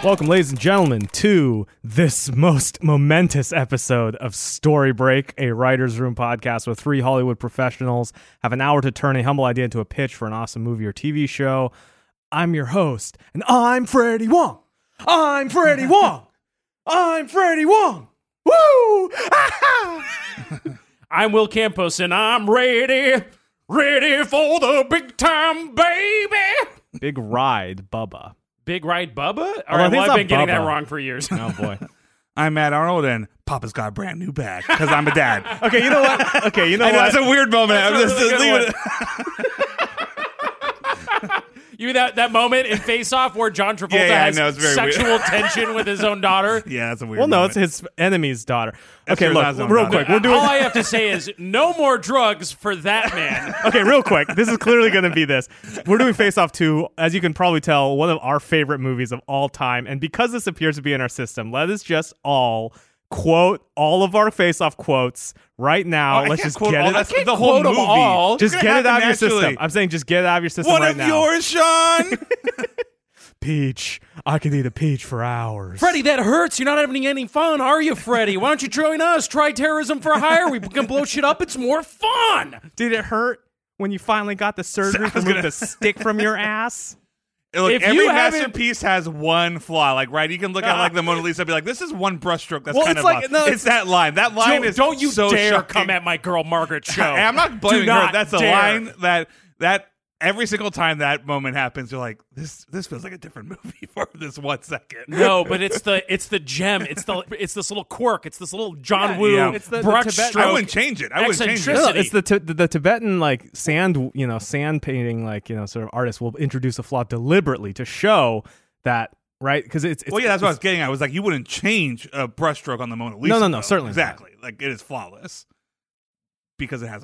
Welcome, ladies and gentlemen, to this most momentous episode of Story Break, a writer's room podcast where three Hollywood professionals have an hour to turn a humble idea into a pitch for an awesome movie or TV show. I'm your host, and I'm Freddie Wong. I'm Freddie Wong. I'm Freddie Wong. Woo! I'm Will Campos, and I'm ready for the big time, baby. Big Ride Bubba. Big Ride Bubba? All I right, think well, it's I've been not getting that Bubba. wrong for years. Oh, boy. I'm Matt Arnold, and Papa's got a brand new bag because I'm a dad. Okay, you know what? Okay, you know I know what? it's a weird moment. I'm That's a just really leave good it. You that moment in Face Off where John Travolta Yeah, I has know, it's very weird. sexual tension with his own daughter? Yeah, that's a weird. Well, no, moment. it's his enemy's daughter. That's Okay, true, look, that's not real his quick. daughter. We're doing. All I have to say is no more drugs for that man. Okay, real quick. This is clearly going to be this. We're doing Face Off 2, as you can probably tell, one of our favorite movies of all time. And because this appears to be in our system, let us just all quote all of our Face Off quotes right now. I Let's can't just quote get all it. that. can't The whole quote 'em movie. all. Just It's get gonna it out of your happen system. naturally. I'm saying just get it out of your system One right of now. yours, Sean. Peach. I could eat a peach for hours. Freddie, that hurts. You're not having any fun, are you, Freddie? Why don't you join us? Try terrorism for hire. We can blow shit up. It's more fun. Did it hurt when you finally got the surgery to remove the stick from your ass? Look, If every you haven't- masterpiece has one flaw. Like, right? You can look at like the Mona Lisa and be like, "This is one brushstroke that's Well, kind it's of like- off." no, it's that line. That line is Don't you so dare shocking. come at my girl Margaret show. And I'm not blaming Do her. not That's a dare. line that every single time that moment happens, you're like, "This feels like a different movie for this 1 second." No, but it's the gem. It's this little quirk. It's this little John Woo yeah. It's the brush Tibetan- stroke. I wouldn't change it. I wouldn't change it. No, Eccentricity. it's the Tibetan like sand painting sort of artist will introduce a flaw deliberately to show that, right? Because it's Well, yeah, that's what I was getting at. I was like, you wouldn't change a brushstroke on the Mona Lisa. No, though. certainly not. Exactly. Like, it is flawless because it has a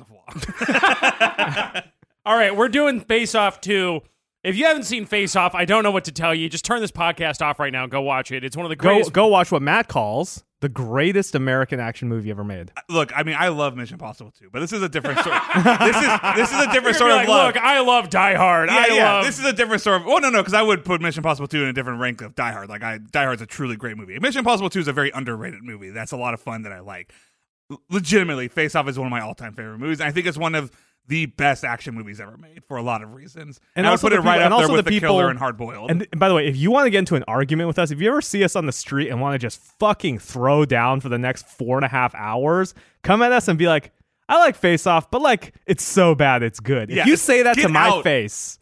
flaw. All right, we're doing Face Off 2. If you haven't seen Face Off, I don't know what to tell you. Just turn this podcast off right now and go watch it. It's one of the greatest. go watch what Matt calls the greatest American action movie ever made. Look, I mean, I love Mission Impossible 2, but this is a different sort. this is a different You're sort gonna of be love. like, look, I love Die Hard. Yeah. This is a different sort of. Oh no, because I would put Mission Impossible 2 in a different rank of Die Hard. Like, Die Hard's a truly great movie. Mission Impossible 2 is a very underrated movie. That's a lot of fun that I like. Legitimately, Face Off is one of my all-time favorite movies. And I think it's one of the best action movies ever made for a lot of reasons. And I would also put it right up there with The people, Killer and Hard Boiled. And by the way, if you want to get into an argument with us, if you ever see us on the street and want to just fucking throw down for the next 4.5 hours, come at us and be like, I like Face Off, but like, it's so bad it's good. Yeah, If you say that to get my out. face,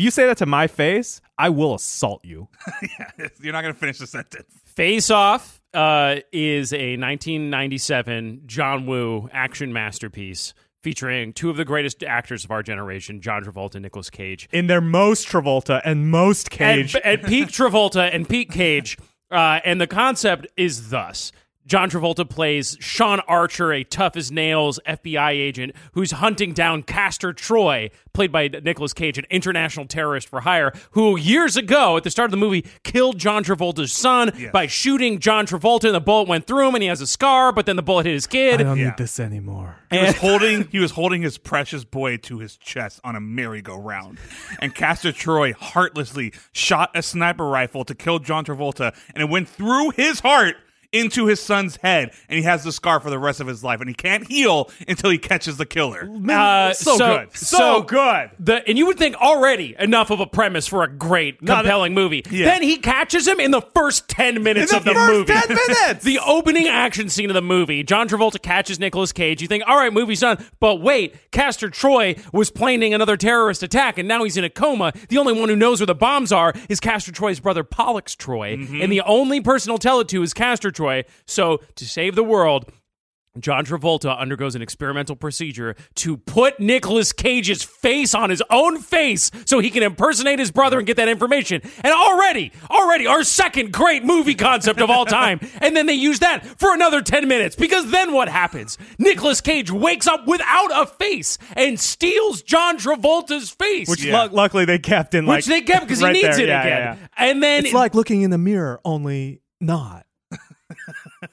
I will assault you. You're not going to finish the sentence. Face Off is a 1997 John Woo action masterpiece featuring two of the greatest actors of our generation, John Travolta and Nicolas Cage. In their most Travolta and most Cage. At peak Travolta and peak Cage. And the concept is thus. John Travolta plays Sean Archer, a tough-as-nails FBI agent who's hunting down Castor Troy, played by Nicolas Cage, an international terrorist for hire, who years ago, at the start of the movie, killed John Travolta's son by shooting John Travolta, and the bullet went through him, and he has a scar, but then the bullet hit his kid. I don't Yeah. need this anymore. He was holding his precious boy to his chest on a merry-go-round. And Castor Troy heartlessly shot a sniper rifle to kill John Travolta, and it went through his heart into his son's head, and he has the scar for the rest of his life, and he can't heal until he catches the killer. So good. So good. And you would think already enough of a premise for a great, compelling movie. Yeah. Then he catches him in the first 10 minutes In of the the first movie. 10 minutes! The opening action scene of the movie. John Travolta catches Nicolas Cage. You think, all right, movie's done. But wait, Castor Troy was planning another terrorist attack, and now he's in a coma. The only one who knows where the bombs are is Castor Troy's brother, Pollux Troy. And the only person he'll tell it to is Castor Troy. So, to save the world, John Travolta undergoes an experimental procedure to put Nicolas Cage's face on his own face so he can impersonate his brother and get that information. And already, our second great movie concept of all time. And then they use that for another 10 minutes. Because then what happens? Nicolas Cage wakes up without a face and steals John Travolta's face. Which luckily they kept in, like, Which they kept because he right needs there. it Yeah, again. yeah, yeah. And then It's like looking in the mirror, only not.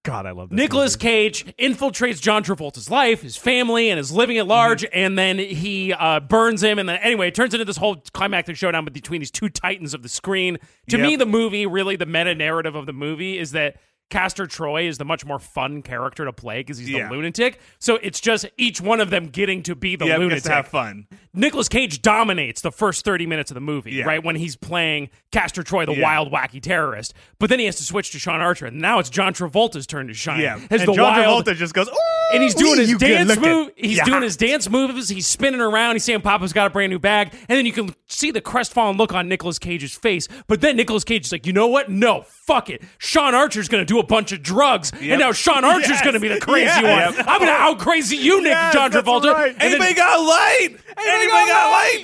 God, I love this Nicolas movie. Cage infiltrates John Travolta's life, his family, and is living at large, and then he burns him, and then anyway, it turns into this whole climactic showdown between these two titans of the screen. To me, the movie, really the meta-narrative of the movie is that Castor Troy is the much more fun character to play because he's the lunatic. So it's just each one of them getting to be the lunatic. Gets to have fun. Nicolas Cage dominates the first 30 minutes of the movie, right? When he's playing Castor Troy, the wild, wacky terrorist. But then he has to switch to Sean Archer. And now it's John Travolta's turn to shine. Yeah. As And the John wild, Travolta just goes, ooh, and he's doing his you good dance looking. move. He's doing his dance moves. He's spinning around. He's saying Papa's got a brand new bag. And then you can see the crestfallen look on Nicolas Cage's face. But then Nicolas Cage is like, you know what? No, fuck it. Sean Archer's going to do a bunch of drugs. And now Sean Archer's going to be the crazy one. I'm going to out crazy you, John Travolta. Right. And then Anybody got light? Anybody got light?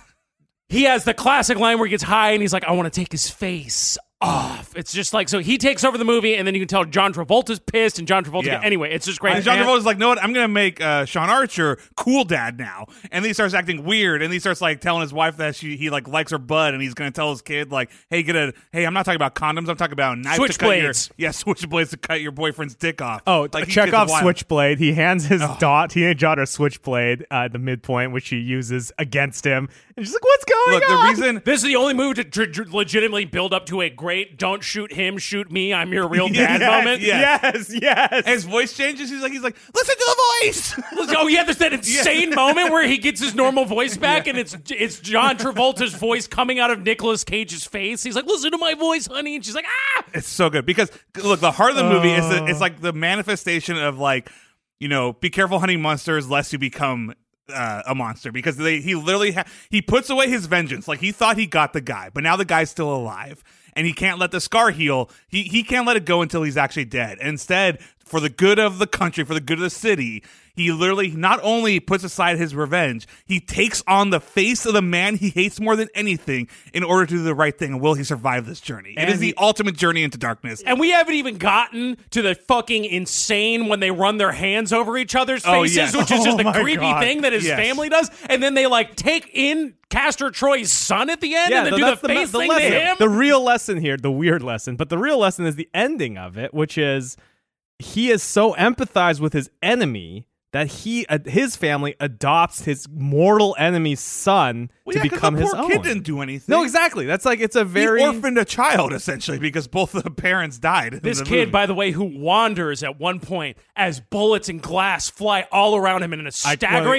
he has the classic line where he gets high and he's like, I want to take his face off. It's just like, so he takes over the movie, and then you can tell John Travolta's pissed, and John Travolta, anyway, it's just great. And John Travolta's like, no, what? I'm going to make Sean Archer cool dad now. And then he starts acting weird, and he starts like telling his wife that he like likes her butt, and he's going to tell his kid like, hey, I'm not talking about condoms, I'm talking about a knife to cut your switchblades to cut your boyfriend's dick off. Oh, like Chekhov's switchblade. He hands his teenage daughter a switchblade at the midpoint, which she uses against him. And she's like, what's going on? The reason this is the only movie to legitimately build up to a great "don't shoot him, shoot me, I'm your real dad" moment. Yes. And his voice changes. He's like, listen to the voice. Oh yeah, there's that insane moment where he gets his normal voice back, and it's John Travolta's voice coming out of Nicolas Cage's face. He's like, listen to my voice, honey, and she's like, ah. It's so good because look, the heart of the movie is it's like the manifestation of like, be careful hunting monsters lest you become a monster, because he literally he puts away his vengeance. Like, he thought he got the guy, but now the guy's still alive, and he can't let the scar heal. He can't let it go until he's actually dead. And instead, for the good of the country, for the good of the city, he literally not only puts aside his revenge, he takes on the face of the man he hates more than anything in order to do the right thing. And will he survive this journey? It is the ultimate journey into darkness. And we haven't even gotten to the fucking insane when they run their hands over each other's faces, which is just the creepy thing that his family does. And then they like take in Castor Troy's son at the end and then do the face thing to him. The real lesson here, the weird lesson, but the real lesson is the ending of it, which is he is so empathized with his enemy that his family adopts his mortal enemy's son to become his own. The poor kid didn't do anything. No, exactly. That's like, it's a very... He orphaned a child, essentially, because both of the parents died. This kid, by the way, who wanders at one point as bullets and glass fly all around him in a staggering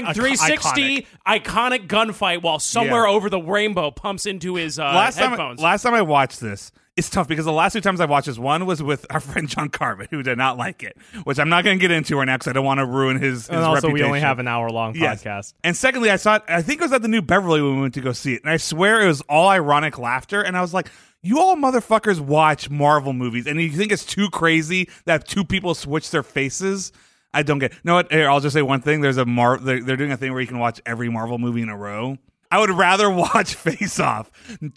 360 iconic gunfight while somewhere over the rainbow pumps into his headphones. Last time I watched this, it's tough because the last two times I watched this, one was with our friend John Carvin, who did not like it, which I'm not going to get into right now because I don't want to ruin his and also, reputation. we only have an hour-long podcast. And secondly, I think it was at the New Beverly when we went to go see it, and I swear it was all ironic laughter, and I was like, you all motherfuckers watch Marvel movies, and you think it's too crazy that two people switch their faces? I don't get it. You know what? Here, I'll just say one thing. There's they're doing a thing where you can watch every Marvel movie in a row. I would rather watch Face Off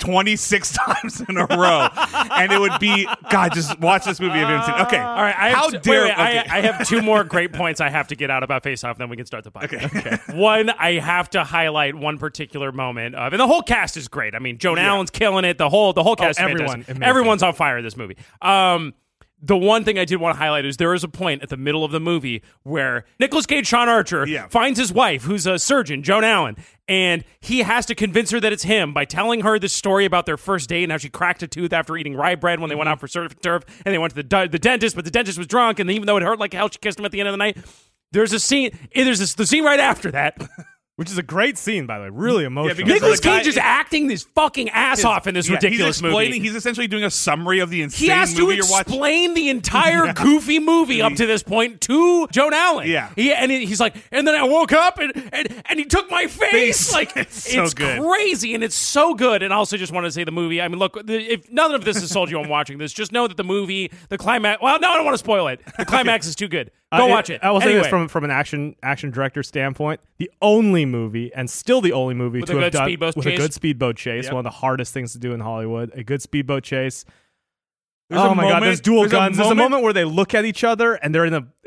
26 times in a row, and it would be, God, just watch this movie if you haven't seen it. Okay, all right. I have two more great points I have to get out about Face Off, then we can start the podcast. Okay. One, I have to highlight one particular moment and the whole cast is great. I mean, Joan Allen's killing it. The whole cast, everyone's on fire in this movie. The one thing I did want to highlight is there is a point at the middle of the movie where Nicolas Cage, Sean Archer, finds his wife, who's a surgeon, Joan Allen, and he has to convince her that it's him by telling her this story about their first date and how she cracked a tooth after eating rye bread when they went out for surf and turf, and they went to the dentist, but the dentist was drunk, and even though it hurt like hell, she kissed him at the end of the night. There's a scene. The scene right after that. Which is a great scene, by the way. Really emotional. Nicolas Cage is acting his fucking ass off in this ridiculous movie. He's essentially doing a summary of the insane movie you're watching. He has to explain the entire goofy movie up to this point to Joan Allen. Yeah. He's like, and then I woke up and he took my face. Like, it's so good. crazy, and it's so good. And I also just want to say the movie, I mean, look, if none of this has sold you on watching this, just know that the movie, the climax, well, no, I don't want to spoil it. The climax is too good. Go watch it. I will say this from an action director standpoint, the only movie, and still the only movie to have done with a good speedboat chase, one of the hardest things to do in Hollywood, a good speedboat chase. Oh my God, there's dual guns. There's a moment where they look at each other and they're in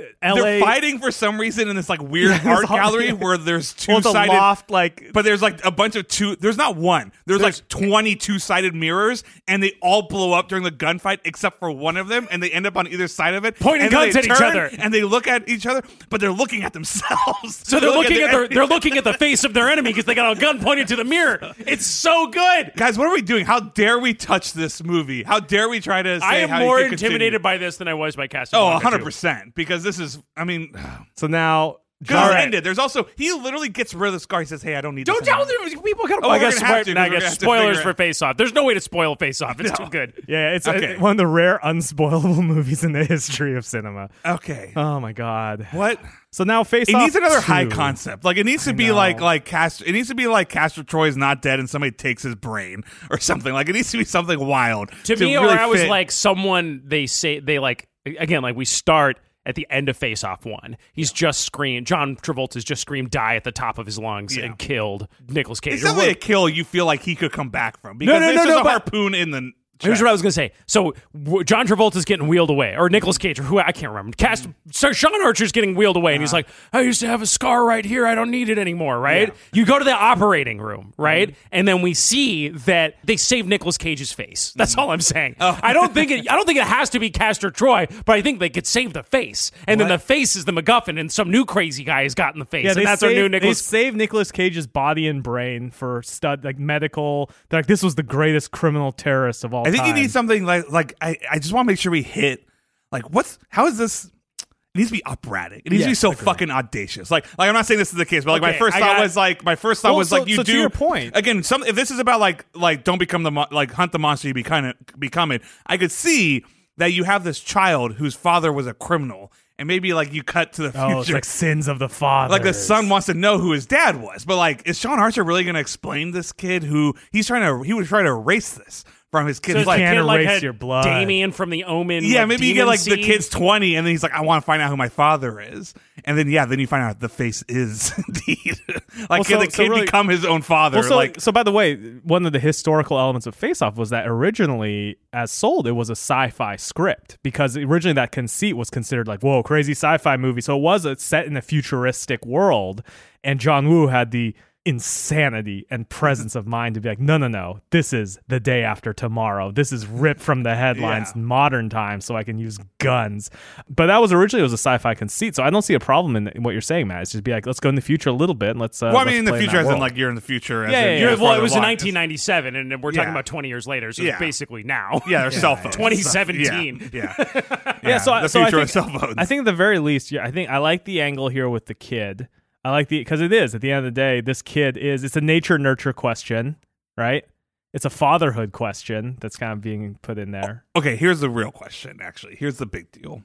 LA. They're fighting for some reason in this like weird art gallery where there's two-sided loft, like, but there's like a bunch of there's not one. There's like 20 two-sided mirrors, and they all blow up during the gunfight except for one of them, and they end up on either side of it, Pointing and then guns they at each turn, other. and they look at each other, but they're looking at themselves. So they're looking at the face of their enemy because they got a gun pointed to the mirror. It's so good. Guys, what are we doing? How dare we touch this movie? How dare we try to say I am how more you can intimidated continue? by this than I was by Casablanca. Oh, 2. 100%. Because this is, I mean, So now, because all right. ended. There's also, he literally gets rid of the scar. He says, hey, I don't need Don't this tell anymore. them. People gotta. Oh, I we're guess, gonna have to, I we're gonna guess have to spoilers figure for Face Off. There's no way to spoil Face Off. It's too good. Yeah, it's Okay. one of the rare unspoilable movies in the history of cinema. Okay. Oh my god. What? So now Face It Off needs another 2. high concept. Like it needs to be know. like Castor. It needs to be like Castor Troy's not dead and somebody takes his brain or something. Like it needs to be something wild. To me, really or I was fit. like someone they like again, like we start at the end of Face Off 1. He's just screamed. John Travolta's just screamed die at the top of his lungs and killed Nicolas Cage. It's definitely a kill you feel like he could come back from because no, it's no, just no, a but- harpoon in the. Here's what I was going to say. So John Travolta's getting wheeled away, or Nicolas Cage, or who I can't remember. So Sean Archer's getting wheeled away, and he's like, I used to have a scar right here. I don't need it anymore, right? Yeah. You go to the operating room, right? And then we see that they save Nicolas Cage's face. That's all I'm saying. I don't think it has to be Castor Troy, but I think they could save the face. And then the face is the MacGuffin, and some new crazy guy has gotten the face. Yeah, and that's our new Nicolas. They saved Nicolas Cage's body and brain for medical. They're like, this was the greatest criminal terrorist of all I think time. you need something like I just want to make sure we hit like how is this. It needs to be operatic. It needs to be Yes, so agreed. fucking audacious. Like I'm not saying this is the case, but like Okay, my first thought was like you so do to your point. again. If this is about like don't become hunt the monster you become it. I could see that you have this child whose father was a criminal, and maybe like you cut to the future. Oh, it's like sins of the father. Like the son wants to know who his dad was, but like, is Sean Archer really going to explain this kid who he was trying to erase this from his kid? So He's like, can't erase had your blood. Damien from the Omen. yeah, like, maybe you get demon like the seed. kid's 20, and then he's like, I want to find out who my father is, and then then you find out the face is indeed like Well, can the kid really- become his own father? Well, so by the way, one of the historical elements of Face Off was that originally, as sold, it was a sci-fi script because originally that conceit was considered like, whoa, crazy sci-fi movie. So it was set in a futuristic world, and John Woo had the insanity and presence of mind to be like, no, this is the day after tomorrow. This is ripped from the headlines, Yeah. modern times, so I can use guns. But that was originally a sci-fi conceit, so I don't see a problem in what you're saying, Matt. It's just be like, let's go in the future a little bit and let's. well, I mean, in the let's play future, that as in world. like you're in the future. As Yeah, in, yeah, you're yeah. Well, it farther was in along. 1997, and we're talking Yeah. about 20 years later, so Yeah. it's basically now. Yeah, there's cell phones. 2017. Yeah. Yeah, so the so I future think, of cell phones. I think at the very least, I think I like the angle here with the kid. I like because it is at the end of the day, this kid it's a nature nurture question, right? It's a fatherhood question that's kind of being put in there. Okay, here's the real question. Actually, here's the big deal: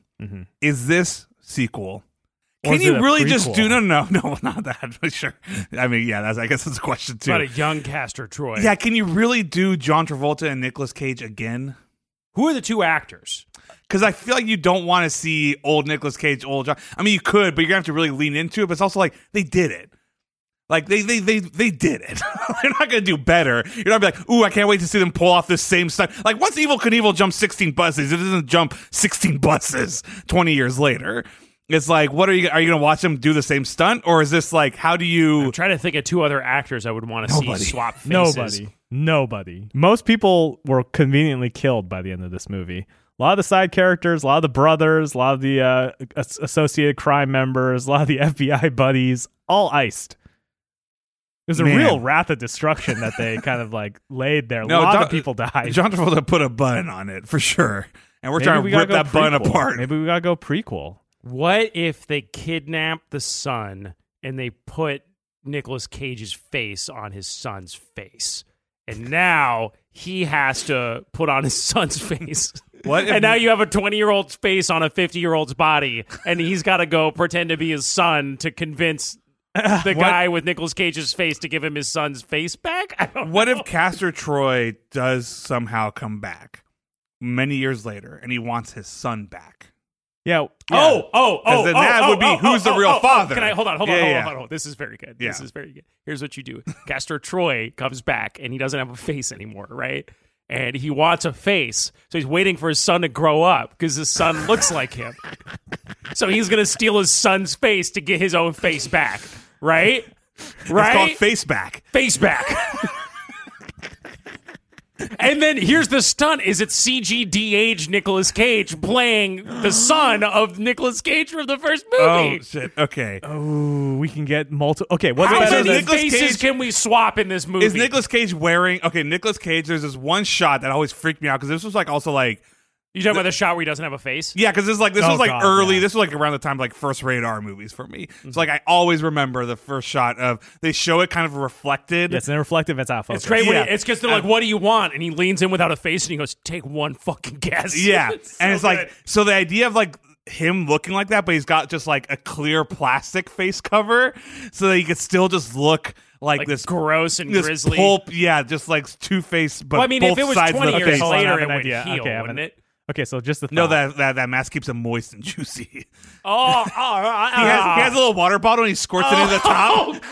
is this sequel? Or Can is you it a really just prequel? do no, not that? But sure. I mean, yeah, I guess that's a question too. About a young Castor Troy. Yeah, can you really do John Travolta and Nicolas Cage again? Who are the two actors? Because I feel like you don't want to see old Nicolas Cage, old John. I mean, you could, but you're gonna have to really lean into it. But it's also like they did it. Like they did it. They're not gonna do better. You're not gonna be like, ooh, I can't wait to see them pull off this same stuff. Like once Evel Knievel jumps 16 buses, it doesn't jump 16 buses 20 years later. It's like, what are you gonna watch them do the same stunt, or is this like, how do you? I'm trying to think of two other actors I would want to see Nobody. swap faces. Nobody. Most people were conveniently killed by the end of this movie. A lot of the side characters, a lot of the brothers, a lot of the associated crime members, a lot of the FBI buddies, all iced. There's a Man. real wrath of destruction that they kind of like laid there. No, a lot Don- of people died. John Travolta put a bun on it for sure, and we're Maybe trying we to gotta rip go that bun prequel. apart. Maybe we gotta go prequel. What if they kidnap the son and they put Nicolas Cage's face on his son's face? And now he has to put on his son's face. What if- And now you have a 20-year-old's face on a 50-year-old's body, and he's got to go pretend to be his son to convince the guy with Nicolas Cage's face to give him his son's face back? I don't What know. if Castor Troy does somehow come back many years later, and he wants his son back? Yeah. Oh, then that would be who's the real father. Can I hold on? Yeah. Hold on. This is very good. This Yeah. is very good. Here's what you do. Castor Troy comes back and he doesn't have a face anymore, right? and he wants a face. So he's waiting for his son to grow up because his son looks like him. So he's going to steal his son's face to get his own face back. Right? Right? It's called Face Back. Face back. And then here's the stunt: is it CG-de-aged Nicolas Cage playing the son of Nicolas Cage from the first movie? Oh shit! Okay. Oh, we can get multiple. Okay, what's How better many than Nicolas faces Cage- can we swap in this movie? Is Nicolas Cage wearing? Okay, Nicolas Cage. There's this one shot that always freaked me out because this was like also like. You talking about the shot where he doesn't have a face? Yeah, because this Oh, was like God, early. yeah. This was like around the time of, like first rated R movies for me. Mm-hmm. So like I always remember the first shot of they show it kind of reflected. Yes, and reflective. It's out of focus. It's great when Yeah. it's because they're like, "What do you want?" And he leans in without a face and he goes, "Take one fucking guess." Yeah, It's and so it's like good. so the idea of like him looking like that, but he's got just like a clear plastic face cover, so that he could still just look like this gross and this grisly. pulp. Yeah, just like Two Face, but Well, I mean, both if it was sides of 20 the years face. Hold on, I later, have it an would idea. heal, Okay, I have wouldn't an- it? Okay, so just the thought. No, that mask keeps him moist and juicy. He Oh, has a little water bottle and he squirts it into the top. Oh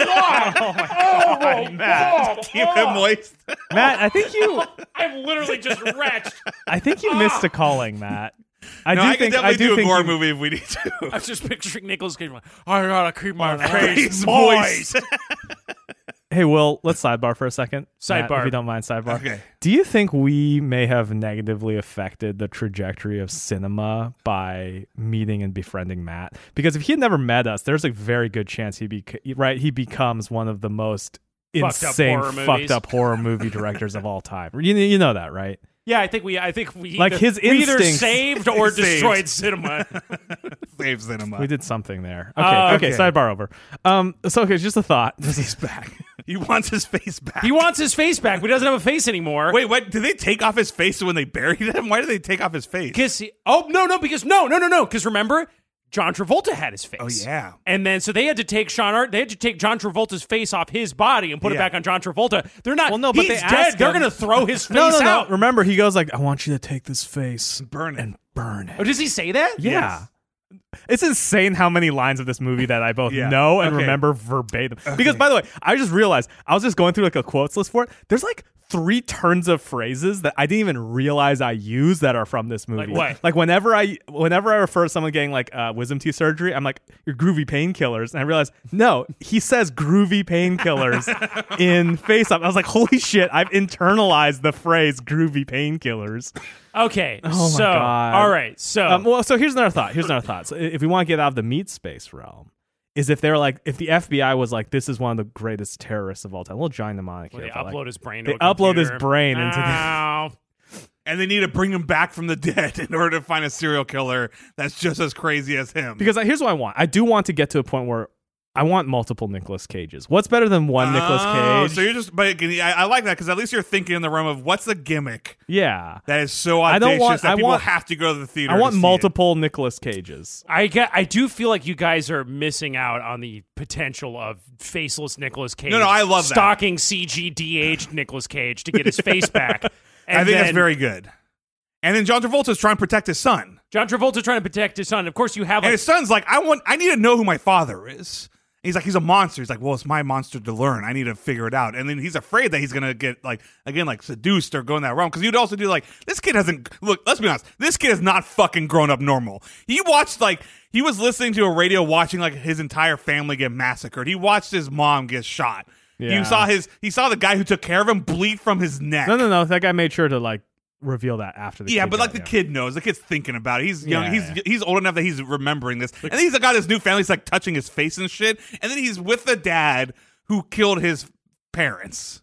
God! Matt. Keep him moist. Matt, I think you I'm literally just wretched. missed a calling, Matt. I No, I can definitely do a think gore you- movie if we need to. I was just picturing Nicolas Cage like, I gotta keep my Face face moist. moist. Hey, Will, let's sidebar for a second. Matt, Sidebar. if you don't mind, sidebar. Okay. Do you think we may have negatively affected the trajectory of cinema by meeting and befriending Matt? Because if he had never met us, there's a very good chance he becomes one of the most Fucked up insane, horror movies. fucked up horror movie directors of all time. You know that, right? Yeah, I think we Like, either, his we either instincts- saved or Saved. destroyed cinema. Save cinema. We did something there. Okay, Okay. sidebar over. So okay, just a thought. He's back. He wants his face back. He wants his face back, but he doesn't have a face anymore. Wait, what? Did they take off his face when they buried him? Why did they take off his face? Because because remember, John Travolta had his face. Oh, yeah. And then so they had to take John Travolta's face off his body and put it Yeah. back on John Travolta. They're not. Well, no, but he's they dead. asked They're him- gonna throw his face No. out. Remember, he goes like, "I want you to take this face Burn it. and burn it." Oh, does he say that? Yeah. Yes. It's insane how many lines of this movie that I both Yeah. know and Okay. remember verbatim. Because, by the way, I just realized I was just going through like a quotes list for it. There's like 3 turns of phrases that I didn't even realize I use that are from this movie. Like what? Like whenever I refer to someone getting like wisdom teeth surgery, I'm like, "You're groovy painkillers," and I realized no, he says groovy painkillers in Face Off. I was like, holy shit, I've internalized the phrase groovy painkillers. Okay. Oh my so, God. all right. So, Well, so here's another thought. So if we want to get out of the meat space realm, is if they're like, if the FBI was like, this is one of the greatest terrorists of all time, a little giant mnemonic well, here. they but, upload like, his brain. they To a upload his computer. brain into the. Ow. And they need to bring him back from the dead in order to find a serial killer that's just as crazy as him. Because here's what I want. I do want to get to a point where I want multiple Nicolas Cages. What's better than one Nicolas Cage? So you're just, but again, I like that because at least you're thinking in the realm of what's the gimmick yeah. that is so I audacious don't want- that I people want- have to go to the theater. I want to see multiple Nicolas Cages. I do feel like you guys are missing out on the potential of faceless Nicolas Cage. No, I love that. stalking CG de-aged Nicolas Cage to get his face back. it. And I think that's then very good. And then John Travolta's trying to protect his son, John Travolta trying to protect his son. Of course, you have and like his son's like, I need to know who my father is. He's like, he's a monster. He's like, well, it's my monster to learn. I need to figure it out. And then he's afraid that he's gonna get like seduced or go in that realm because you'd also do like this kid hasn't look. Let's be honest, this kid has not fucking grown up normal. He watched he was listening to a radio, watching like his entire family get massacred. He watched his mom get shot. Yeah. He saw the guy who took care of him bleed from his neck. No. That guy made sure to like reveal that after the. Yeah, kid but like got the kid knows. The kid's thinking about it. He's young. Yeah. He's old enough that he's remembering this. And then he's got his new family. He's like touching his face and shit. And then he's with the dad who killed his parents.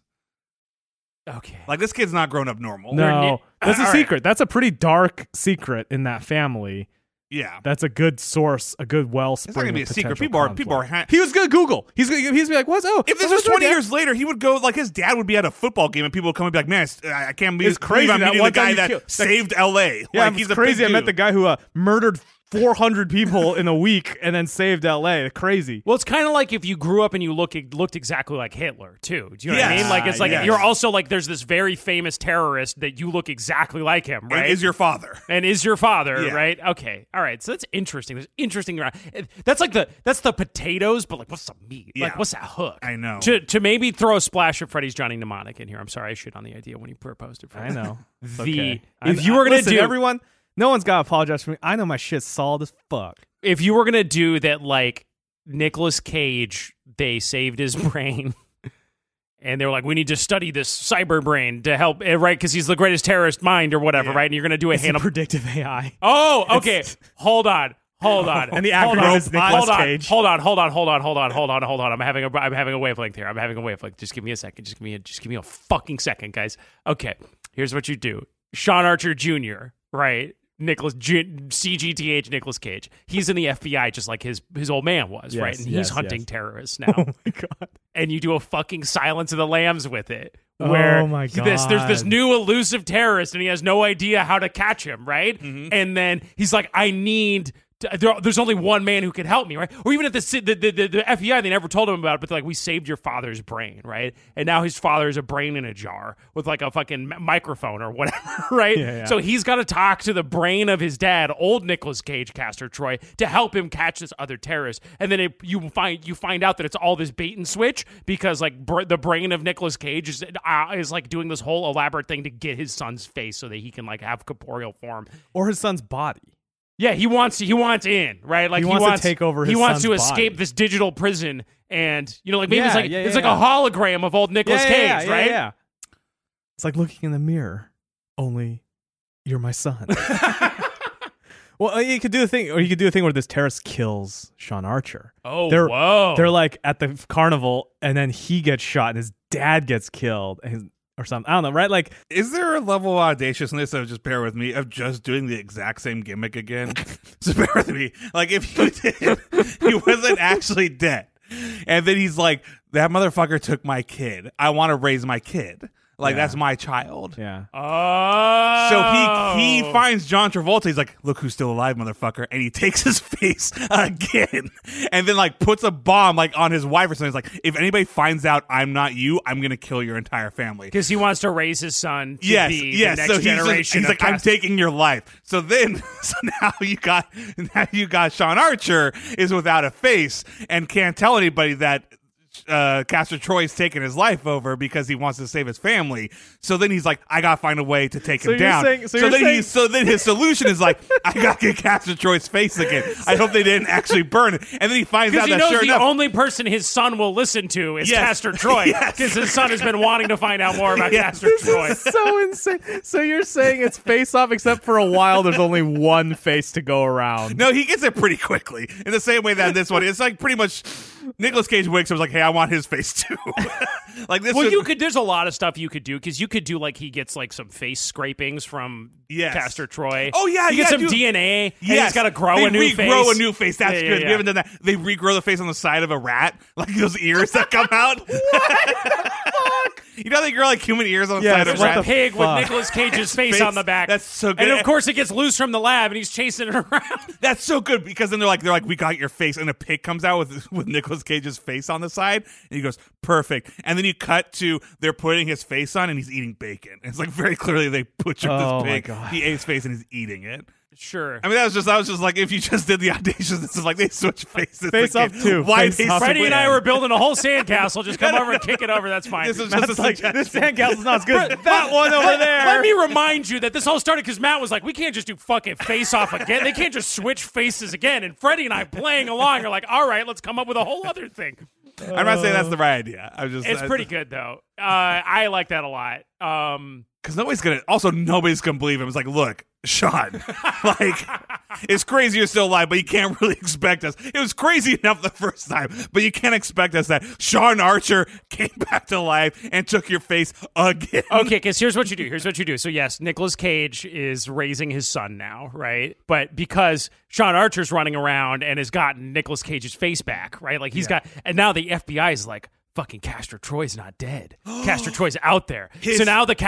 okay. Like this kid's not grown up normal. No, that's a all right. secret. That's a pretty dark secret in that family. Yeah. That's a good source, a good wellspring. It's not gonna be a of secret. potential People are conflict. He was gonna Google. He's gonna be like, "What's If this was 20 years later, he would go like his dad would be at a football game and people would come and be like, "Man, I can't believe It's crazy I'm that meeting one the guy time you that killed- saved L.A." Yeah, like, it's he's a crazy. big I met dude. the guy who murdered 400 people in a week and then saved L.A. Crazy. Well, it's kind of like if you grew up and you looked exactly like Hitler, too. Do you know what I Yes. mean? Like, it's like Yes. you're also like, there's this very famous terrorist that you look exactly like him, right? And is your father. And is your father, Yeah. right? Okay. All right. So that's interesting. There's interesting. That's like that's the potatoes, but like, what's the meat? Yeah. Like, what's that hook? I know. To maybe throw a splash of Freddy's Johnny Mnemonic in here. I'm sorry I shit on the idea when you proposed it. I know. It's The- okay. if you were gonna Listen, do- everyone, no one's got to apologize for me. I know my shit's solid as fuck. If you were gonna do that, like Nicolas Cage, they saved his brain. And they were like, we need to study this cyber brain to help, right? Because he's the greatest terrorist mind or whatever, Yeah. right? And you're going to do a It's a Hannibal. predictive AI. Oh, okay. Hold on. And the Hold acronym on. is Nicolas Cage. Hold on. I'm having a wavelength here. I'm having a wavelength. Just give me a second. Just give me a fucking second, guys. Okay. Here's what you do. Sean Archer Jr., right? CGTH Nicolas Cage. He's in the FBI just like his old man was, Yes, right? And he's yes, hunting yes. terrorists now. Oh my god. And you do a fucking Silence of the Lambs with it. Where Oh my there's this God. new elusive terrorist and he has no idea how to catch him, right? And then he's like, I need there's only one man who can help me, right? Or even at the FBI, they never told him about it, but they're like, we saved your father's brain, right? And now his father is a brain in a jar with like a fucking microphone or whatever, right? Yeah. So he's got to talk to the brain of his dad, old Nicolas Cage, Castor Troy, to help him catch this other terrorist. And then you find out that it's all this bait and switch because like the brain of Nicolas Cage is like doing this whole elaborate thing to get his son's face so that he can like have corporeal form. Or his son's body. Yeah, he wants in, right? Like He wants to take over his He wants son's to escape body. this digital prison, and maybe Yeah, it's like yeah, it's yeah, like a hologram of old Nicolas Cage, right? Yeah. It's like looking in the mirror. Only you're my son. Well, you could do a thing, or you could do a thing where this terrorist kills Sean Archer. Oh, They're like at the carnival, and then he gets shot, and his dad gets killed, or something. I don't know, right? Like, Is there a level of audaciousness of just bear with me of just doing the exact same gimmick again? Just bear with me. Like if you did, he wasn't actually dead, and then he's like, "That motherfucker took my kid. I want to raise my kid. Like that's my child." yeah. Oh, So he finds John Travolta. He's like, "Look who's still alive, motherfucker!" And he takes his face again, and then like puts a bomb like on his wife or something. He's like, "If anybody finds out I'm not you, I'm gonna kill your entire family." because he wants to raise his son to Yes, be yes. the next So generation. he's of like, "I'm Castor. taking your life." So now you got Sean Archer is without a face and can't tell anybody that Castor Troy's taking his life over because he wants to save his family. So then he's like, I gotta find a way to take So him you're down. saying- so you're saying- so then his solution is like, I gotta get Castor Troy's face again. I hope they didn't actually burn it. And then he finds out Because he that knows sure the enough, only person his son will listen to is Yes. Castor Troy. Yes. Because his son has been wanting to find out more about Yes. Castor Troy. So insane. So you're saying it's face off, except for a while there's only one face to go around. no, he gets it pretty quickly. In the same way that this one, it's like pretty much Nicolas Cage wakes up and was like, hey, I want his face too. Like this. Well, was- there's a lot of stuff you could do because you could do like he gets like some face scrapings from Yes. Castor Troy. Oh, yeah, he gets yeah, some dude. DNA. And Yes. he's got to grow They a new face. regrow a new face. That's Yeah, good. yeah, We haven't done that. They regrow the face on the side of a rat, like those ears that come out. You know they grow like human ears on the Yes, side of There's a what a rat. the pig with fuck? Nicolas Cage's face Face. on the back. That's so good. And of course, it gets loose from the lab, and he's chasing it around. That's so good because then they're like, we got your face, and a pig comes out with Nicolas Cage's face on the side, and he goes, perfect. And then you cut to they're putting his face on, and he's eating bacon. And it's like very clearly they butchered Oh, this my pig. God. He ate his face and he's eating it. Sure. I mean, that was just like if you just did the audaciousness of like they switch faces. Face again. Off too. Why Face they Off switch- Freddie and I were building a whole sandcastle. Just come over and kick it over. That's fine. This is just a That's like, suggestion. this sandcastle's not as good as that one over there. Let me remind you that this all started because Matt was like, we can't just do fucking face off again. They can't just switch faces again. And Freddie and I playing along are like, all right, let's come up with a whole other thing. I'm not saying that's the right idea. I'm just It's pretty good, though. I like that a lot. because nobody's gonna believe him. It's like, look, Sean, like it's crazy you're still alive, but you can't really expect us. It was crazy enough the first time, but you can't expect us that Sean Archer came back to life and took your face again. Okay, because here's what you do. So, yes, Nicolas Cage is raising his son now, right? But because Sean Archer's running around and has gotten Nicolas Cage's face back, right? Like he's got, and now the FBI is like, fucking Castor Troy's not dead. Castor Troy's out there. So now the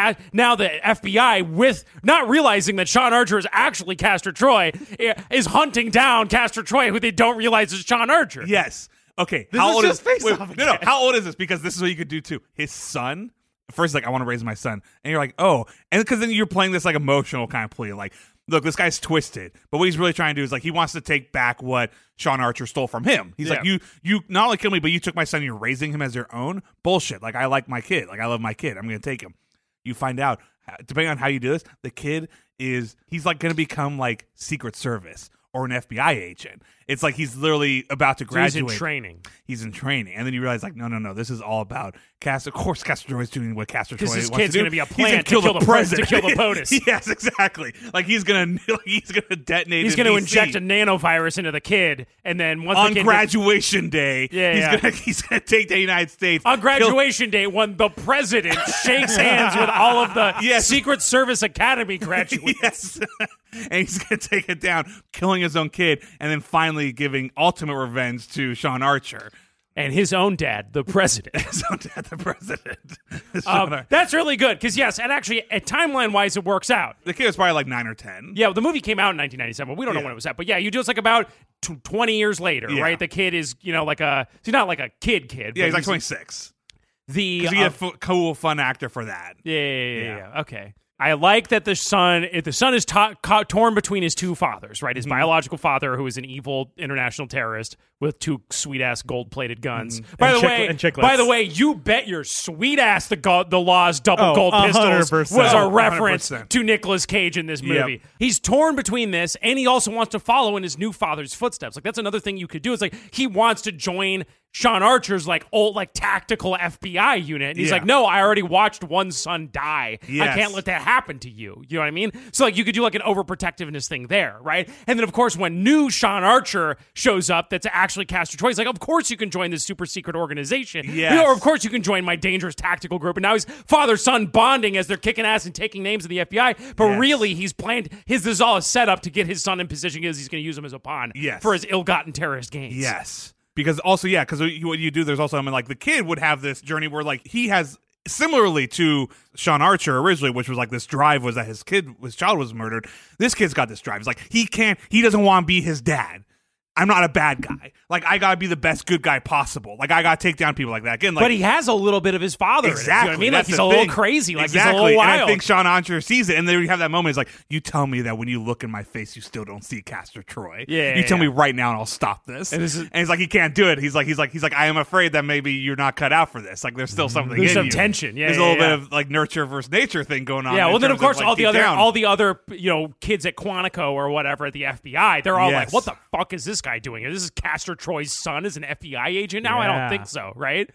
FBI, with not realizing that Sean Archer is actually Castor Troy, is hunting down Castor Troy, who they don't realize is Sean Archer. Yes. Okay. This is just Face-Off again. No. How old is this? Because this is what you could do too. His son. First, like, I want to raise my son, and you're like, oh, and because then you're playing this like emotional kind of plea, like, look, this guy's twisted, but what he's really trying to do is like he wants to take back what Sean Archer stole from him. He's like, you not only killed me, but you took my son. And you're raising him as your own. Bullshit. Like, I like my kid. Like, I love my kid. I'm gonna take him. You find out, depending on how you do this, the kid he's like gonna become like Secret Service or an FBI agent. It's like he's literally about to graduate. So he's in training. And then you realize, like, no, this is all about Castor. Of course, Castor Troy is doing what Castor Troy wants to do. Because this kid's going to be a plant to kill the president. To kill the POTUS. Yes, exactly. Like, he's going to detonate. He's going to inject a nanovirus into the kid, and then once on the kid graduation day, he's going to take the United States on graduation day when the president shakes hands with all of the Secret Service Academy graduates. Yes. And he's going to take it down, killing his own kid, and then finally giving ultimate revenge to Sean Archer. And his own dad, the president. His own dad, the president. That's really good, because yes, and actually, timeline-wise, it works out. The kid was probably like 9 or 10. Yeah, well, the movie came out in 1997. We don't know when it was at. But yeah, you do it's like about 20 years later, right? The kid is, he's not like a kid. Yeah, he's like 26. Because he's a cool, fun actor for that. Yeah. Okay. I like that the son is torn between his two fathers, right? His biological father, who is an evil international terrorist with two sweet-ass gold-plated guns. By the way, you bet your sweet ass the Law's double gold pistols 100%. was a reference 100%. to Nicolas Cage in this movie. Yep. He's torn between this, and he also wants to follow in his new father's footsteps. Like, that's another thing you could do. It's like he wants to join Sean Archer's old tactical FBI unit. And he's like, no, I already watched one son die. Yes. I can't let that happen to you. You know what I mean? So you could do an overprotectiveness thing there, right? And then of course when new Sean Archer shows up, that's actually Castor Troy. He's like, of course you can join this super secret organization. Yes. Or of course you can join my dangerous tactical group. And now he's father-son bonding as they're kicking ass and taking names of the FBI. But really he's planned this is all a setup to get his son in position because he's going to use him as a pawn for his ill-gotten terrorist gains. Yes. Because also, because what you do, there's also, the kid would have this journey where, he has, similarly to Sean Archer originally, which was this drive was that his child was murdered. This kid's got this drive. It's he doesn't want to be his dad. I'm not a bad guy. I gotta be the best good guy possible. I gotta take down people like that. Again, but he has a little bit of his father. Exactly. In it, you know what I mean? He's a little crazy. Exactly. He's a little wild. And I think Sean Archer sees it, and then you have that moment. It's you tell me that when you look in my face, you still don't see Castor Troy. You tell me right now, and I'll stop this. And he's like, he can't do it. He's like, I am afraid that maybe you're not cut out for this. There's still something. There's in some you. tension. There's a little bit of nurture versus nature thing going on. Yeah. Well, then of course all the other kids at Quantico or whatever at the FBI, they're all like, what the fuck is this guy doing? This is Castor Troy's son is an FBI agent now? I don't think so, right?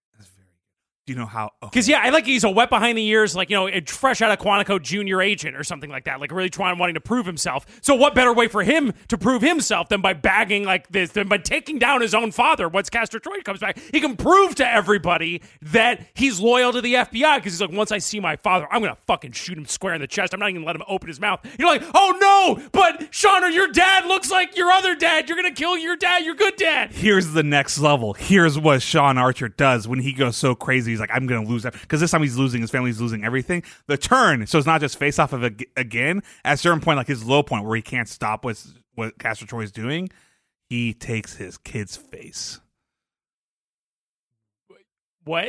Do you know how? Because he's a wet behind the ears, fresh out of Quantico junior agent or something like that, really wanting to prove himself. So what better way for him to prove himself than by bagging like this, than by taking down his own father? Once Castor Troy comes back, he can prove to everybody that he's loyal to the FBI because he's like, once I see my father, I'm gonna fucking shoot him square in the chest. I'm not even gonna let him open his mouth. You're like, oh no, but Sean, your dad looks like your other dad. You're gonna kill your dad, your good dad. Here's the next level. Here's what Sean Archer does when he goes so crazy. He's like, I'm going to lose that. Because this time he's losing, his family's losing everything. The turn, so it's not just face off of again. At a certain point, his low point where he can't stop what Castor Troy's doing, he takes his kid's face. What?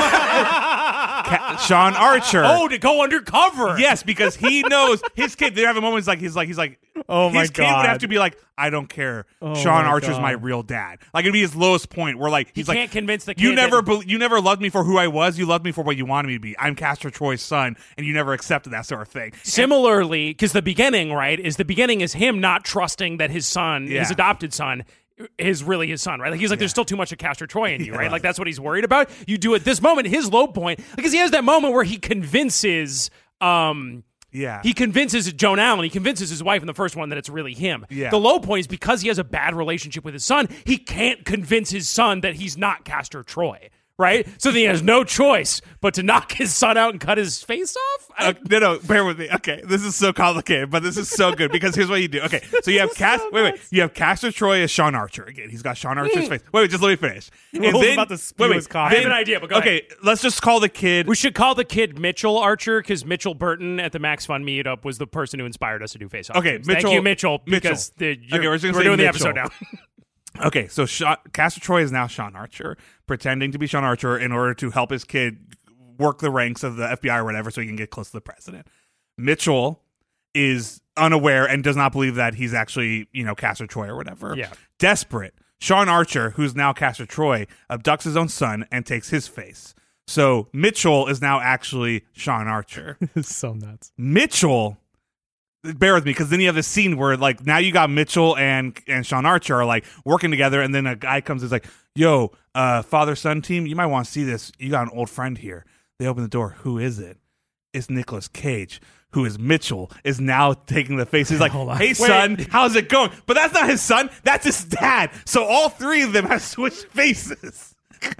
Sean Archer. Oh, to go undercover. Yes, because he knows his kid. They have a moment. He's like, oh my God. His kid would have to be like, I don't care. Sean Archer's my real dad. It'd be his lowest point where he can't convince the kid. You never loved me for who I was. You loved me for what you wanted me to be. I'm Castor Troy's son, and you never accepted that sort of thing. Similarly, because the beginning is him not trusting that his son, his adopted son, is really his son, right? He's like, there's still too much of Castor Troy in you, right? That's what he's worried about. You do at this moment, his low point, because he has that moment where he convinces he convinces Joan Allen, he convinces his wife in the first one that it's really him. The low point is because he has a bad relationship with his son, he can't convince his son that he's not Castor Troy. Right? So then he has no choice but to knock his son out and cut his face off? No, bear with me. Okay, this is so complicated, but this is so good because here's what you do. Okay, so you have you have Castor Troy as Sean Archer again. He's got Sean Archer's face. Wait, just let me finish. And Will's then about to spew his coffee. I have an idea, but go ahead. Let's just call the kid. We should call the kid Mitchell Archer because Mitchell Burton at the Max Fun meetup was the person who inspired us to do Face Off. Okay, Games. Mitchell. Thank you, Mitchell. Mitchell. Because we're we're doing the Mitchell. episode now. Okay, so Castor Troy is now Sean Archer, pretending to be Sean Archer in order to help his kid work the ranks of the FBI or whatever so he can get close to the president. Mitchell is unaware and does not believe that he's actually, Castor Troy or whatever. Yeah. Desperate, Sean Archer, who's now Castor Troy, abducts his own son and takes his face. So Mitchell is now actually Sean Archer. It's so nuts. Mitchell, bear with me, because then you have this scene where now you got Mitchell and Sean Archer are working together, and then a guy comes and is like, yo, father-son team, you might want to see this. You got an old friend here. They open the door. Who is it? It's Nicolas Cage, who is Mitchell, is now taking the face. He's like, hey, son, how's it going? But that's not his son. That's his dad. So all three of them have switched faces.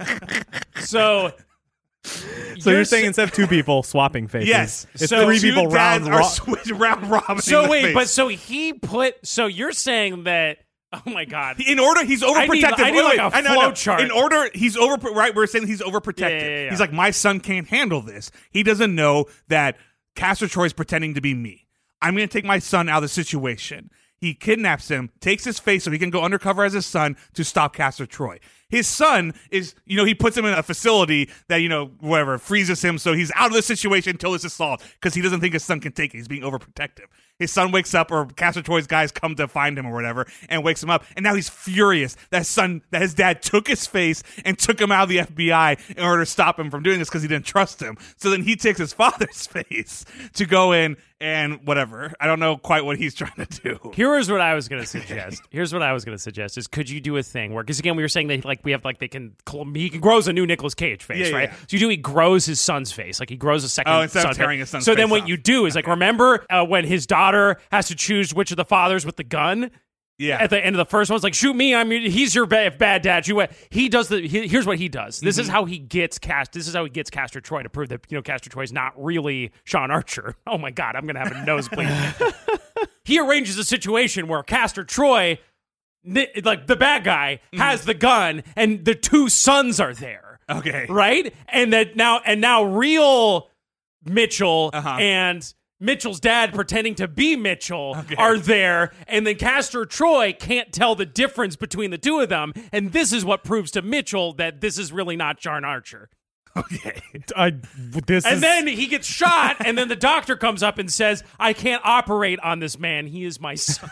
So you're saying instead of two people swapping faces, yes, it's so three people round robin. So wait, but so you're saying that? Oh my God! He's overprotective. I need a flow chart. Right? We're saying he's overprotective. Yeah. He's like, my son can't handle this. He doesn't know that Castor Troy's pretending to be me. I'm going to take my son out of the situation. He kidnaps him, takes his face so he can go undercover as his son to stop Castor Troy. His son is, he puts him in a facility that, freezes him so he's out of the situation until this is solved because he doesn't think his son can take it. He's being overprotective. His son wakes up, or Castor Troy's guys come to find him or whatever, and wakes him up. And now he's furious that his dad took his face and took him out of the FBI in order to stop him from doing this because he didn't trust him. So then he takes his father's face to go in and whatever. I don't know quite what he's trying to do. Here's what I was going to suggest. Is could you do a thing where, because again, we were saying that we have he grows a new Nicolas Cage face, right? Yeah. So he grows his son's face, he grows a second. Instead of tearing his son's face. So then face what off. you do is remember when his daughter has to choose which of the fathers with the gun. Yeah. At the end of the first one, it's like, shoot me. He's your bad dad. He does here's what he does. This is how he gets Castor Troy to prove that Castor Troy is not really Sean Archer. Oh my God, I'm gonna have a nosebleed. He arranges a situation where Castor Troy, the bad guy, has the gun, and the two sons are there. Okay. Right, and now real Mitchell and Mitchell's dad pretending to be Mitchell are there, and then Castor Troy can't tell the difference between the two of them, and this is what proves to Mitchell that this is really not Sean Archer. Okay. Then he gets shot, and then the doctor comes up and says, I can't operate on this man. He is my son.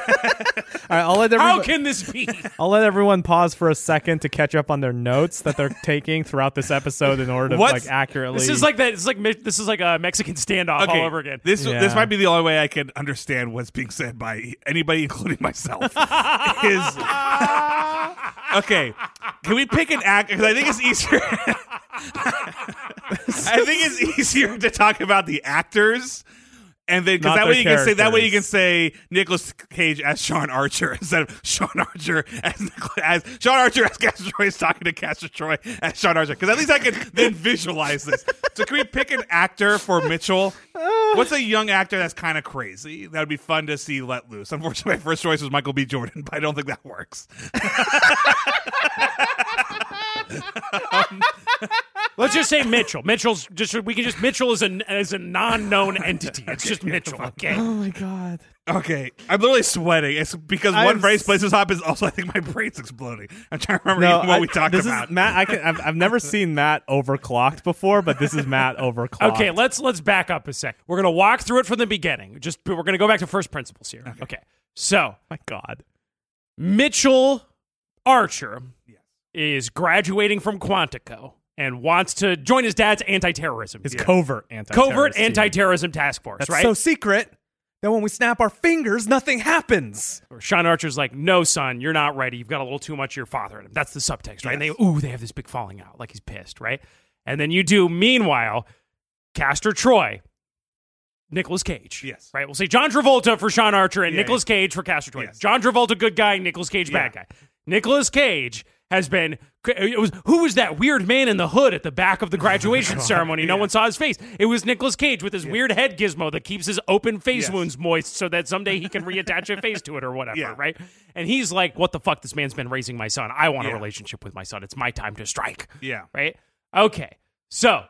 All right, How can this be? I'll let everyone pause for a second to catch up on their notes that they're taking throughout this episode in order to accurately. This is like that. This is like a Mexican standoff all over again. This might be the only way I can understand what's being said by anybody, including myself. Okay, can we pick an actor? Because I think it's easier. I think it's easier to talk about the actors, and then because that way you can say Nicolas Cage as Sean Archer instead of Sean Archer as Sean Archer as Castor Troy is talking to Castor Troy as Sean Archer. Because at least I can then visualize this. So can we pick an actor for Mitchell? What's a young actor that's kind of crazy? That would be fun to see let loose. Unfortunately, my first choice was Michael B. Jordan, but I don't think that works. Let's just say Mitchell. Mitchell is a non-known entity. It's just Mitchell. Okay. Oh my God. Okay, I'm literally sweating. It's because one phrase places up is also I think my brain's exploding. I'm trying to remember what we talked about. Is Matt. I've never seen Matt overclocked before, but this is Matt overclocked. Okay, let's back up a sec. We're gonna walk through it from the beginning. We're gonna go back to first principles here. Okay. So, my God, Mitchell Archer is graduating from Quantico and wants to join his dad's anti-terrorism. His covert anti-terrorism task force. That's right? So secret that when we snap our fingers, nothing happens. Sean Archer's like, no, son, you're not ready. You've got a little too much of your father in him. That's the subtext, right? Yes. And they have this big falling out, like he's pissed, right? And then you do, meanwhile, Castor Troy, Nicolas Cage. Yes. Right? We'll say John Travolta for Sean Archer and Nicolas Cage for Castor Troy. Yes. John Travolta, good guy. Nicolas Cage, bad guy. Nicolas Cage has been. Who was that weird man in the hood at the back of the graduation ceremony? No one saw his face. It was Nicolas Cage with his weird head gizmo that keeps his open face wounds moist so that someday he can reattach a face to it or whatever, right? And he's like, what the fuck? This man's been raising my son. I want a relationship with my son. It's my time to strike. Yeah. Right? Okay. So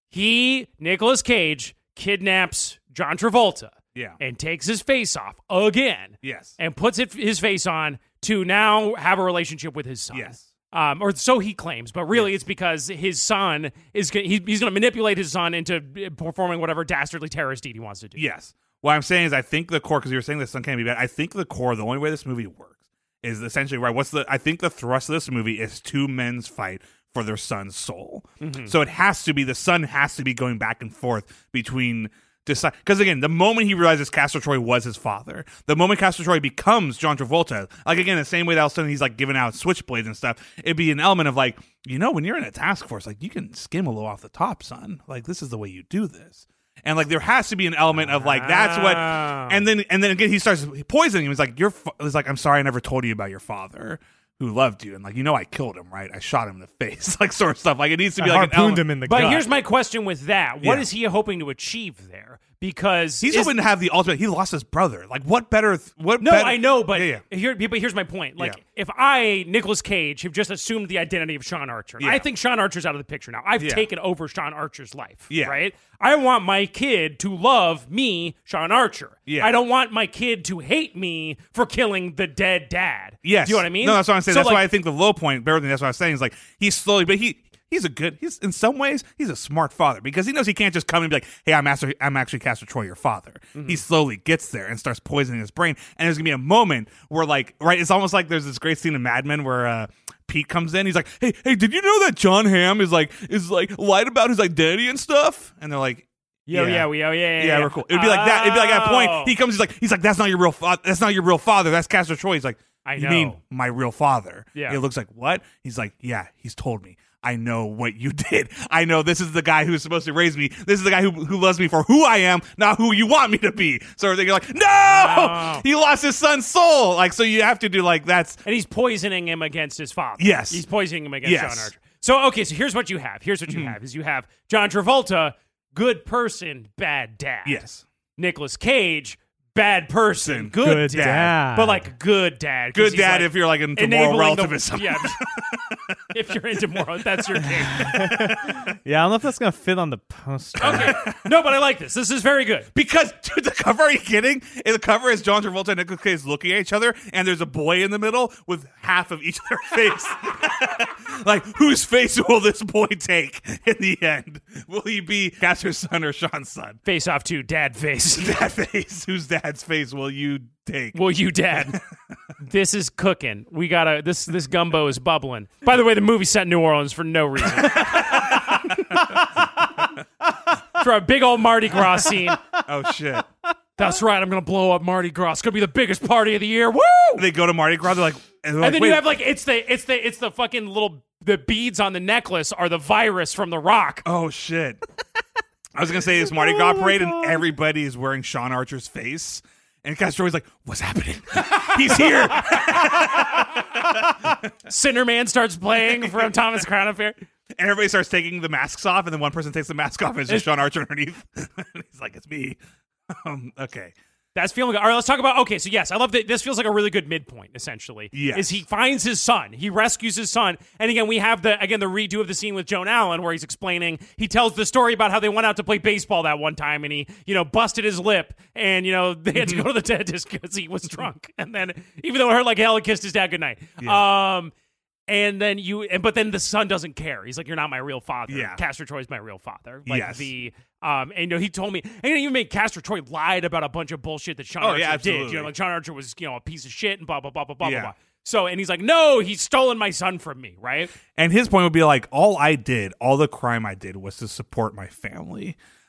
Nicolas Cage, kidnaps John Travolta. Yeah. And takes his face off again. Yes. And puts his face on to now have a relationship with his son. Yes. Or so he claims, but really it's because his son he's going to manipulate his son into performing whatever dastardly terrorist deed he wants to do. Yes. What I'm saying is, I think the core, because you were saying the son can't be bad. I think the core, the only way this movie works is essentially right. I think the thrust of this movie is two men's fight for their son's soul. Mm-hmm. So it has to be, the son has to be going back and forth between. Because again, the moment he realizes Castor Troy was his father, the moment Castor Troy becomes John Travolta, like again, the same way that all of a sudden he's like giving out switchblades and stuff, it'd be an element of like, when you're in a task force, like you can skim a little off the top, son. Like this is the way you do this. And like there has to be an element of like that's what, and then again he starts poisoning him. He's like, he's like, I'm sorry, I never told you about your father who loved you, and like I killed him, right? I shot him in the face, like sort of stuff. Like it needs to be like harpooned him in the gut. But here's my question with that: what is he hoping to achieve there? Because he's hoping to have the ultimate. He lost his brother. Like what better? I know, but here's my point. Like if I, Nicolas Cage, have just assumed the identity of Sean Archer, I think Sean Archer's out of the picture now. I've taken over Sean Archer's life. Right. I want my kid to love me, Sean Archer. I don't want my kid to hate me for killing the dead dad. Yes. Do you know what I mean? No, that's what I'm saying. So that's why I think the low point, better than that's what I was saying, is like he's slowly, but he's in some ways, he's a smart father because he knows he can't just come and be like, hey, I'm actually Castor Troy, your father. Mm-hmm. He slowly gets there and starts poisoning his brain. And there's going to be a moment where like, right, it's almost like there's this great scene in Mad Men where Pete comes in. He's like, hey, did you know that John Hamm is like lied about his identity and stuff? And they're like, yeah, we're cool. It'd be like that. It'd be like at that point he comes. He's like, that's not your real father. That's not your real father. That's Castor Troy. He's like, I know. You mean my real father? Yeah. It looks like what? He's like, yeah. He's told me. I know what you did. I know this is the guy who's supposed to raise me. This is the guy who loves me for who I am, not who you want me to be. So you're like, no! He lost his son's soul. Like, so you have to do like that's. And he's poisoning him against his father. Yes. He's poisoning him against Sean Archer. So, okay, so here's what you have. You have John Travolta, good person, bad dad. Yes. Nicolas Cage, bad person, good dad. But like good dad. Good dad if you're like into moral relativism. If you're into moral, that's your game. I don't know if that's going to fit on the poster. Okay. No, but I like this. This is very good. Because, dude, the cover, are you kidding? The cover is John Travolta and Nicolas Cage looking at each other, and there's a boy in the middle with half of each of their face. Like, whose face will this boy take in the end? Will he be Castor's son or Sean's son? Face off to dad face. Dad face. Whose dad's face will you take? Will you, dad? This is cooking. We gotta. This gumbo is bubbling. By the way, the movie's set in New Orleans for no reason. For a big old Mardi Gras scene. Oh shit. That's right. I'm gonna blow up Mardi Gras. It's gonna be the biggest party of the year. Woo! They go to Mardi Gras. They're like, and then you have like it's the fucking little the beads on the necklace are the virus from The Rock. Oh shit. I was gonna say this Mardi Gras parade and everybody is wearing Sean Archer's face. And Castor Troy's like, what's happening? He's here. Cinderman starts playing from Thomas Crown Affair. And everybody starts taking the masks off, and then one person takes the mask off, and it's just Sean Archer underneath. He's like, it's me. Okay. That's feeling good. All right, let's talk about, okay, so yes, I love that this feels like a really good midpoint, essentially. Yes. Is he finds his son. He rescues his son. And again, we have the redo of the scene with Joan Allen where he's explaining, he tells the story about how they went out to play baseball that one time and he, busted his lip and, they had to go to the dentist because he was drunk. And then, even though it hurt like hell, he kissed his dad goodnight. Yeah. And then but then the son doesn't care. He's like, you're not my real father. Yeah. Castor Troy's my real father. Like yes. And he told me, and even made Castor Troy lied about a bunch of bullshit that Sean Archer did. Like Sean Archer was, a piece of shit and blah, blah, blah, blah, blah, blah. So, and he's like, no, he's stolen my son from me, right? And his point would be like, all the crime I did was to support my family.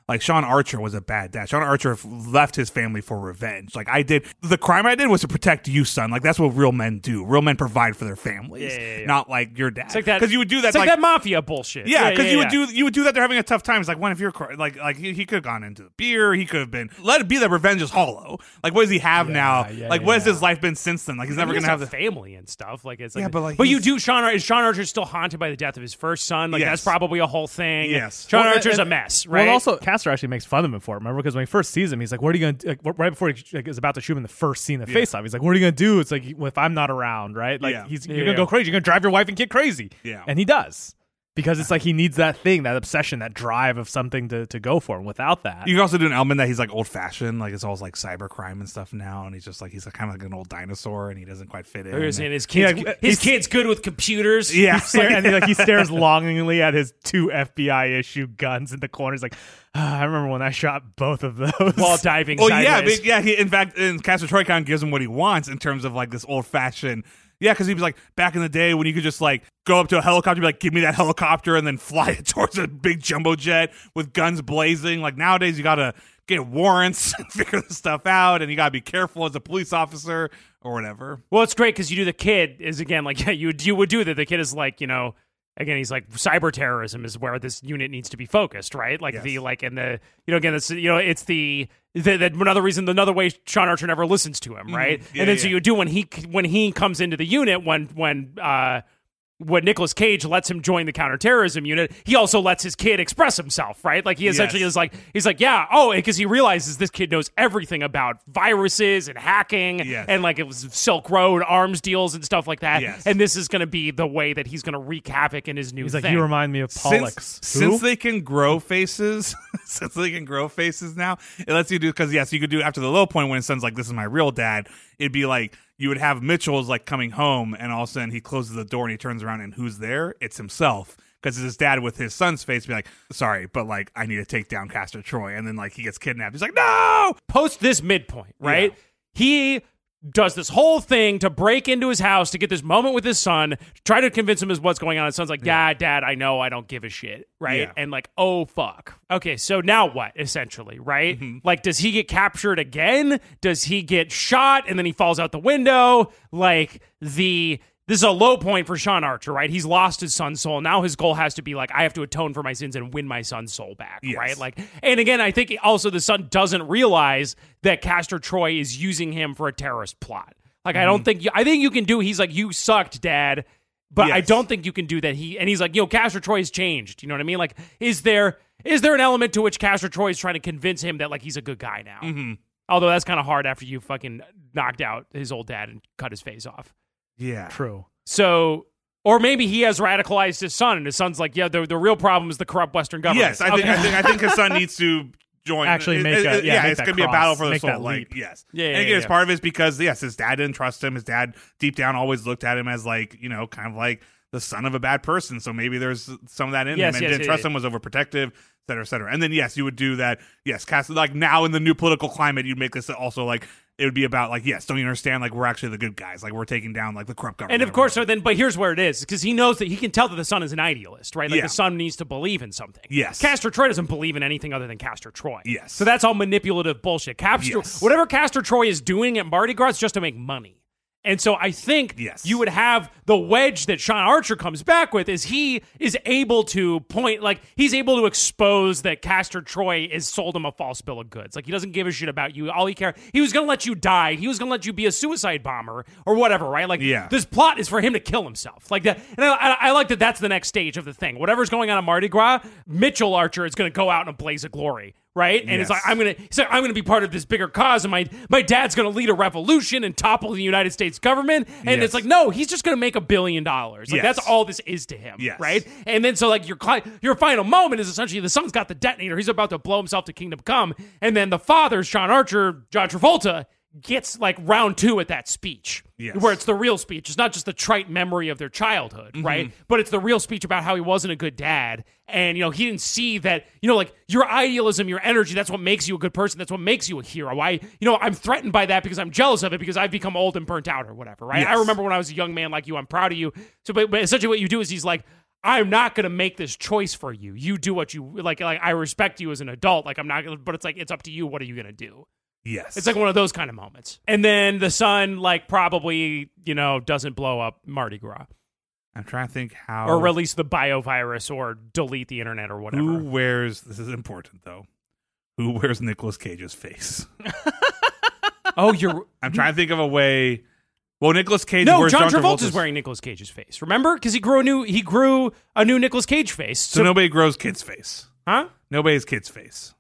Like, Sean Archer was a bad dad. Sean Archer left his family for revenge. Like, the crime I did was to protect you, son. Like, that's what real men do. Real men provide for their families, not like your dad. It's like that, because you would do that. It's like that mafia bullshit. Yeah, because you would do that. They're having a tough time. It's like, when if you're like he could have gone into the beer. He could have been let it be that revenge is hollow. Like, what does he have now? What has his life been since then? Like, he's never gonna have the family and stuff. Like, it's like, but you do. Sean Archer still haunted by the death of his first son. Like, that's probably a whole thing. Yes, Sean Archer's a mess, right? Well, also Castor actually makes fun of him for it. Remember, because when he first sees him, he's like, "What are you gonna?" Right before he is about to shoot him in the first scene of Face Off, he's like, "What are you gonna do?" It's like, if I'm not around, right? Like, you're gonna go crazy. You're gonna drive your wife and kid crazy. Yeah, and he does. Because it's like he needs that thing, that obsession, that drive of something to go for. And without that, you can also do an element that he's like old fashioned, like it's all like cybercrime and stuff now, and he's kind of like an old dinosaur, and he doesn't quite fit in. His kid's good with computers. Yeah, and he stares longingly at his 2 FBI issue guns in the corner. He's like, I remember when I shot both of those while diving. Oh sideways. in fact, Castor Troy kind of gives him what he wants in terms of like this old fashioned. Yeah, because he was like, back in the day when you could just like go up to a helicopter, be like, give me that helicopter, and then fly it towards a big jumbo jet with guns blazing. Like, nowadays you gotta get warrants and figure this stuff out, and you gotta be careful as a police officer or whatever. Well, it's great because you do the kid is again like you would do that. The kid is like, again, he's like, cyber terrorism is where this unit needs to be focused, right? Like it's another way Sean Archer never listens to him, right? So you do when he comes into the unit when Nicolas Cage lets him join the counterterrorism unit, he also lets his kid express himself, right? Like, he essentially is like, he's like, because he realizes this kid knows everything about viruses and hacking and like it was Silk Road arms deals and stuff like that. Yes. And this is going to be the way that he's going to wreak havoc in his new He's thing. like, you remind me of Pollux. Since they can grow faces, now, it lets you do, because you could do after the low point when his son's like, this is my real dad. It'd be like, you would have Mitchell's like coming home, and all of a sudden he closes the door and he turns around, and who's there? It's himself. Because his dad with his son's face be like, sorry, but like, I need to take down Castor Troy. And then like he gets kidnapped. He's like, no! Post this midpoint, right? He does this whole thing to break into his house to get this moment with his son, try to convince him as what's going on. His son's like, Dad, I know, I don't give a shit, right? Yeah. And like, oh, fuck. Okay, so now what, essentially, right? Mm-hmm. Like, does he get captured again? Does he get shot and then he falls out the window? Like, this is a low point for Sean Archer, right? He's lost his son's soul. Now his goal has to be like, I have to atone for my sins and win my son's soul back, right? Like, and again, I think also the son doesn't realize that Castor Troy is using him for a terrorist plot. Like, I think you can do. He's like, you sucked, Dad, but I don't think you can do that. He's like, Castor Troy has changed. You know what I mean? Like, is there an element to which Castor Troy is trying to convince him that like he's a good guy now? Mm-hmm. Although that's kind of hard after you fucking knocked out his old dad and cut his face off. Yeah. True. So, or maybe he has radicalized his son, and his son's like, the real problem is the corrupt Western government. Yes, I think his son needs to join. Actually, make it's going to be a battle for the soul. Leap. Yes. Yeah, and again, it's part of it is because, his dad didn't trust him. His dad, deep down, always looked at him as like, kind of like the son of a bad person. So maybe there's some of that in him, and didn't trust him, was overprotective, et cetera, et cetera. And then, you would do that. Yes, like now in the new political climate, you'd make this also like, it would be about like, don't you understand? Like, we're actually the good guys. Like, we're taking down like the corrupt government. And of course, but here's where it is, because he knows that he can tell that the son is an idealist, right? Like the son needs to believe in something. Yes. Castor Troy doesn't believe in anything other than Castor Troy. Yes. So that's all manipulative bullshit. Whatever Castor Troy is doing at Mardi Gras is just to make money. And so I think you would have the wedge that Sean Archer comes back with is he is able to point, like he's able to expose that Castor Troy has sold him a false bill of goods. Like he doesn't give a shit about you. All he cares, he was going to let you die. He was going to let you be a suicide bomber or whatever, right? Like this plot is for him to kill himself. Like that. And I like that that's the next stage of the thing. Whatever's going on at Mardi Gras, Mitchell Archer is going to go out in a blaze of glory. Right? And it's like, I'm gonna be part of this bigger cause, and my dad's gonna lead a revolution and topple the United States government. And it's like, no, he's just gonna make $1 billion. Like that's all this is to him. Right? And then so like your final moment is essentially the son's got the detonator, he's about to blow himself to kingdom come, and then the father, Sean Archer, John Travolta, gets like round 2 at that speech. Where it's the real speech. It's not just the trite memory of their childhood, right? But it's the real speech about how he wasn't a good dad. And, he didn't see that, like your idealism, your energy, that's what makes you a good person. That's what makes you a hero. I'm threatened by that because I'm jealous of it because I've become old and burnt out or whatever, right? I remember when I was a young man like you, I'm proud of you. So, but essentially what you do is he's like, I'm not going to make this choice for you. You do what you like. I respect you as an adult. Like I'm not going to, but it's like, it's up to you. What are you going to do? Yes. It's like one of those kind of moments. And then the son, like, probably, doesn't blow up Mardi Gras. I'm trying to think how. Or release the biovirus or delete the internet or whatever. Who wears, this is important though, who wears Nicolas Cage's face? I'm trying to think of a way. Well, Nicolas Cage No, wears John Travolta's. Travolta's wearing Nicolas Cage's face. Remember? Because he grew a new Nicolas Cage face. So nobody grows kid's face. Huh? Nobody's kid's face.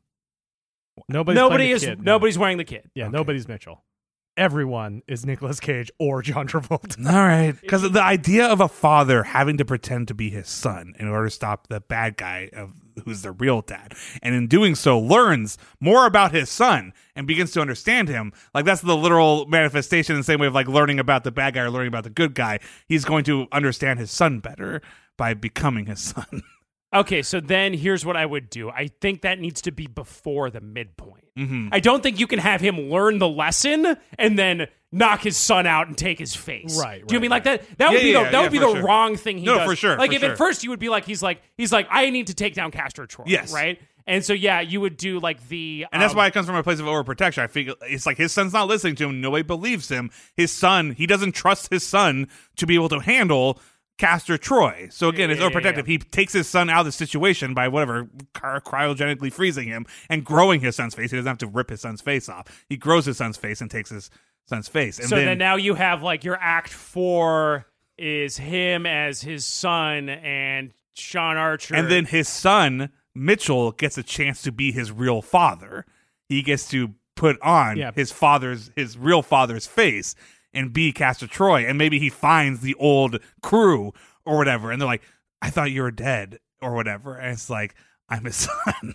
Nobody's wearing the kid. Yeah, nobody's Mitchell. Everyone is Nicolas Cage or John Travolta. All right. Because the idea of a father having to pretend to be his son in order to stop the bad guy who's the real dad, and in doing so learns more about his son and begins to understand him. Like, that's the literal manifestation in the same way of like learning about the bad guy or learning about the good guy. He's going to understand his son better by becoming his son. Okay, so then here's what I would do. I think that needs to be before the midpoint. Mm-hmm. I don't think you can have him learn the lesson and then knock his son out and take his face. Right. Do you mean like that? That would be the wrong thing he does. No, for sure. Like for if sure. at first you would be like, he's like, I need to take down Castor Troy. Yes. Right. And so you would do like the, and that's why it comes from a place of overprotection. I feel it's like his son's not listening to him. Nobody believes him. His son, he doesn't trust his son to be able to handle Castor Troy. So again, it's overprotective. He takes his son out of the situation by whatever, cryogenically freezing him and growing his son's face. He doesn't have to rip his son's face off. He grows his son's face and takes his son's face. And so then now you have like your act 4 is him as his son and Sean Archer. And then his son, Mitchell, gets a chance to be his real father. He gets to put on his real father's face and be Castor Troy, and maybe he finds the old crew or whatever, and they're like, I thought you were dead or whatever, and it's like, I'm his son.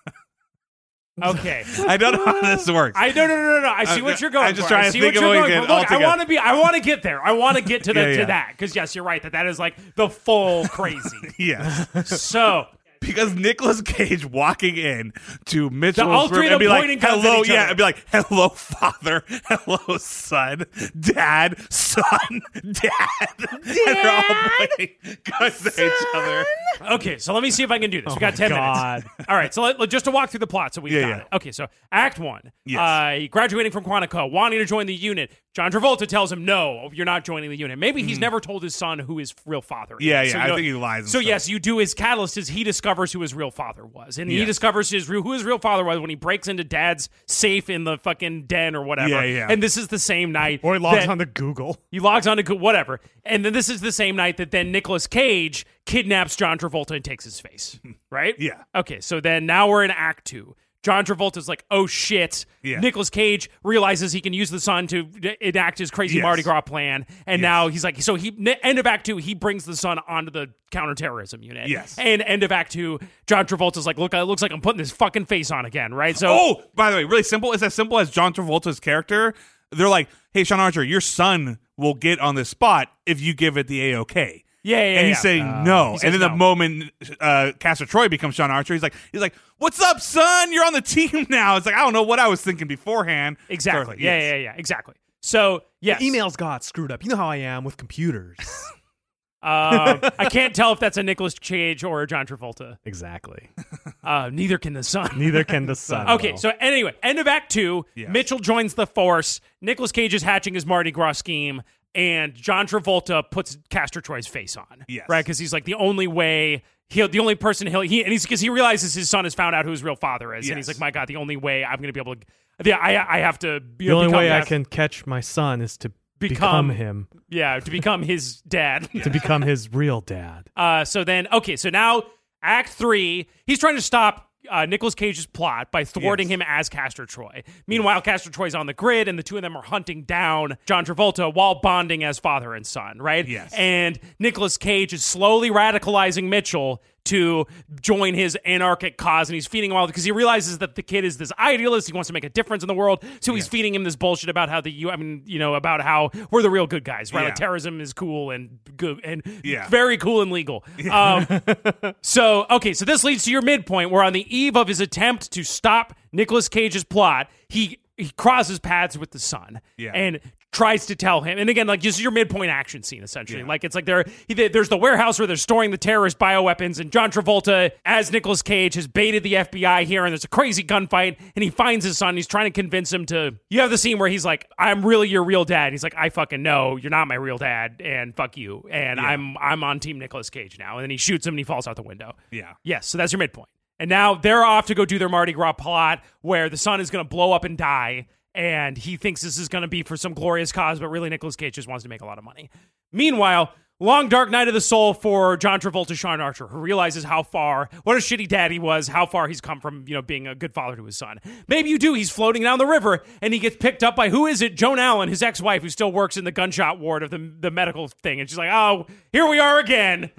Okay. I don't know how this works. No. I see what you're going for. I'm just trying to think of what you can Look, I want to get there. I want to get to to that, because yes, you're right, that is like the full crazy. Yes. So because Nicolas Cage walking in to Mitchell's all three room of and be them like, pointing guns hello, at each other. and be like, hello, father, hello, son, dad, son, dad. And they're all pointing guns at each other. Okay, so let me see if I can do this. We got 10 minutes. All right, so just to walk through the plot, so we got it. Okay, so Act 1. Yes. Graduating from Quantico, wanting to join the unit. John Travolta tells him, no, you're not joining the unit. Maybe he's never told his son who his real father is. Yeah, So, I think he lies. So yes, you do. His catalyst is he discovers who his real father was, and he discovers who his real father was when he breaks into Dad's safe in the fucking den or whatever. Yeah. And this is the same night, Or he logs on to Google. He logs on to whatever, and then this is the same night that then Nicolas Cage kidnaps John Travolta and takes his face. Right? Yeah. Okay, so then now we're in Act 2. John Travolta's like, oh shit. Yeah. Nicolas Cage realizes he can use the son to enact his crazy Mardi Gras plan. And now he's like, so end of Act 2, he brings the son onto the counterterrorism unit. Yes. And end of Act 2, John Travolta's like, look, it looks like I'm putting this fucking face on again, right? So, oh, by the way, really simple. It's as simple as John Travolta's character. They're like, hey, Sean Archer, your son will get on this spot if you give it the A-OK. And he's saying no. He says and then no. the moment Castor Troy becomes Sean Archer, he's like, what's up, son? You're on the team now. It's like, I don't know what I was thinking beforehand. Exactly. So like, Yeah, exactly. So, yes. The emails got screwed up. You know how I am with computers. I can't tell if that's a Nicolas Cage or a John Travolta. Exactly. Neither can the son. Neither can the son. Okay, so anyway, end of Act 2, Yes. Mitchell joins the force, Nicolas Cage is hatching his Mardi Gras scheme, and John Travolta puts Castor Troy's face on. Yes. Right? Because he's like the only way, the only person because he realizes his son has found out who his real father is. Yes. And he's like, my God, the only way I'm going to be able to, I have to, the only way I can catch my son is to become him. Yeah, to become his dad. To become his real dad. So now Act 3, he's trying to stop Nicolas Cage's plot by thwarting him as Castor Troy. Meanwhile, Castor Troy's on the grid, and the two of them are hunting down John Travolta while bonding as father and son, right? Yes. And Nicolas Cage is slowly radicalizing Mitchell to join his anarchic cause, and he's feeding him all because he realizes that the kid is this idealist. He wants to make a difference in the world, so he's feeding him this bullshit about how about how we're the real good guys, right? Yeah. Like terrorism is cool and good and Yeah. very cool and legal. So this leads to your midpoint, where on the eve of his attempt to stop Nicolas Cage's plot, he crosses paths with the son. Yeah. And tries to tell him, and again, like, this is your midpoint action scene, essentially. Yeah. Like, it's like there's the warehouse where they're storing the terrorist bioweapons, and John Travolta, as Nicolas Cage, has baited the FBI here, and there's a crazy gunfight, and he finds his son. He's trying to convince him to. You have the scene where he's like, "I'm really your real dad." And he's like, "I fucking know you're not my real dad, and fuck you." And I'm on Team Nicolas Cage now. And then he shoots him, and he falls out the window. Yeah. Yes, so that's your midpoint. And now they're off to go do their Mardi Gras plot, where the son is going to blow up and die. And he thinks this is going to be for some glorious cause, but really Nicolas Cage just wants to make a lot of money. Meanwhile, long dark night of the soul for John Travolta, Sean Archer, who realizes what a shitty dad he was, how far he's come from, being a good father to his son. Maybe you do. He's floating down the river, and he gets picked up by, who is it? Joan Allen, his ex-wife, who still works in the gunshot ward of the medical thing. And she's like, oh, here we are again.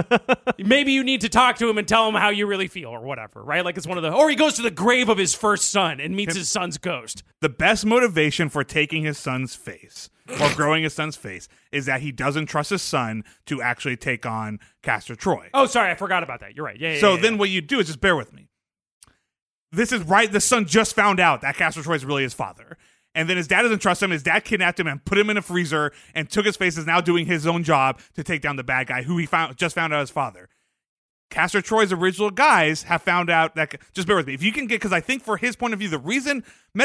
Maybe you need to talk to him and tell him how you really feel or whatever, right? Like, it's or he goes to the grave of his first son and meets his son's ghost. The best motivation for taking his son's face or growing his son's face is that he doesn't trust his son to actually take on Castor Troy. Oh, sorry, I forgot about that. You're right. Yeah. So then what you do is just bear with me. This is right. The son just found out that Castor Troy is really his father. And then his dad doesn't trust him. His dad kidnapped him and put him in a freezer and took his face, is now doing his own job to take down the bad guy who he just found out his father. Castor Troy's original guys have found out that, just bear with me, if you can get, because I think for his point of view, the reason he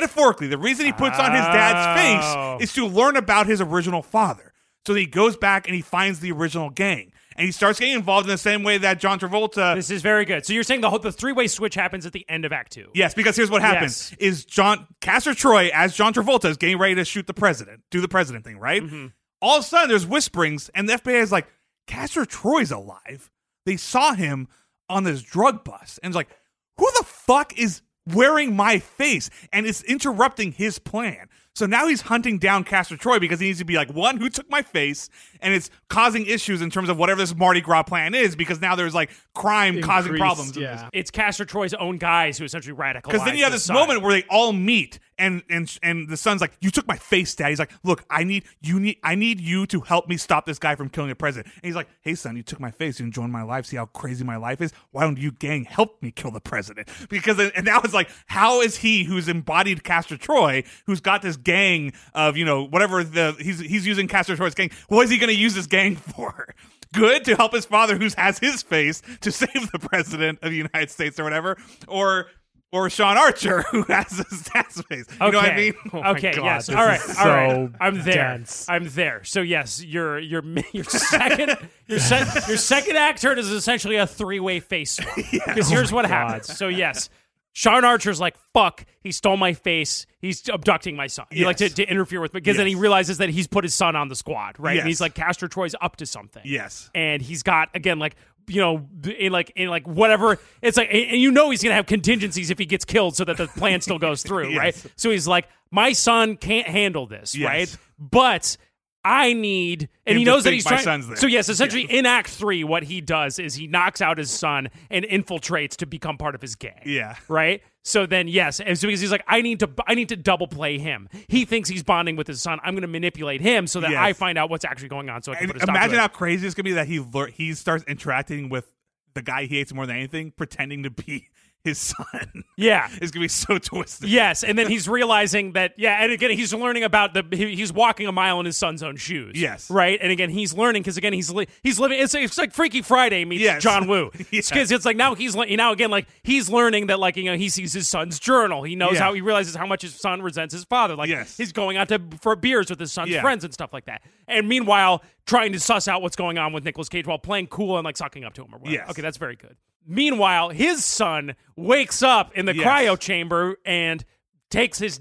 puts on his dad's face is to learn about his original father. So he goes back and he finds the original gang. And he starts getting involved in the same way that John Travolta. This is very good. So you're saying the three-way switch happens at the end of Act 2. Yes, because here's what happens. Is Castor Troy, as John Travolta, is getting ready to shoot the president, do the president thing, right? Mm-hmm. All of a sudden, there's whisperings, and the FBI is like, Castor Troy's alive. They saw him on this drug bus. And it's like, who the fuck is wearing my face? And it's interrupting his plan. So now he's hunting down Castor Troy because he needs to be like, one, who took my face? And it's causing issues in terms of whatever this Mardi Gras plan is, because now there's like crime causing problems. Yeah. It's Castor Troy's own guys who essentially radicalize. Because then you have this moment where they all meet, and the son's like, you took my face, Dad. He's like, look, I need you to help me stop this guy from killing the president. And he's like, hey son, you took my face, you enjoyed my life, see how crazy my life is? Why don't you gang help me kill the president? Because and now it's like, how is he, who's embodied Castor Troy, who's got this gang of, whatever he's using Castor Troy's gang, what is he going to use this gang for? Good, to help his father, who has his face, to save the president of the United States or whatever, or Sean Archer, who has his dad's face. You know what I mean? Okay, God, yes. this All right, is all right. so I'm there. dense. I'm there. So yes, your second your second act turn is essentially a three-way face swap. Because here's what happens. So yes, Sean Archer's like, fuck, he stole my face. He's abducting my son. He like to interfere with me, because then he realizes that he's put his son on the squad, right? Yes. And he's like, Castor Troy's up to something. Yes. And he's got, again, like, in whatever, it's like, and he's gonna have contingencies if he gets killed, so that the plan still goes through, Yes. right? So he's like, my son can't handle this, Yes. right? But I need, and Him he to knows that think he's my trying. son's there. So yes, essentially in Act 3, what he does is he knocks out his son and infiltrates to become part of his gang. Yeah. Right. So then, yes, and so because he's like, I need to double play him. He thinks he's bonding with his son. I'm going to manipulate him so that Yes. I find out what's actually going on. So I can And put a stop to imagine it. how crazy it's going to be that he starts interacting with the guy he hates more than anything, pretending to be his son. Yeah. It's going to be so twisted. Yes, and then he's realizing that, and again, he's learning about he's walking a mile in his son's own shoes. Yes. Right? And again, he's learning, because again, he's living, it's like Freaky Friday meets Yes. John Woo. Yes. Because it's like now he's learning that, like, he sees his son's journal. He knows Yeah. he realizes how much his son resents his father. Like, Yes. he's going out for beers with his son's Yeah. friends and stuff like that. And meanwhile, trying to suss out what's going on with Nicolas Cage while playing cool and like sucking up to him or whatever. Yes. Okay, that's very good. Meanwhile, his son wakes up in the Yes. cryo chamber and takes the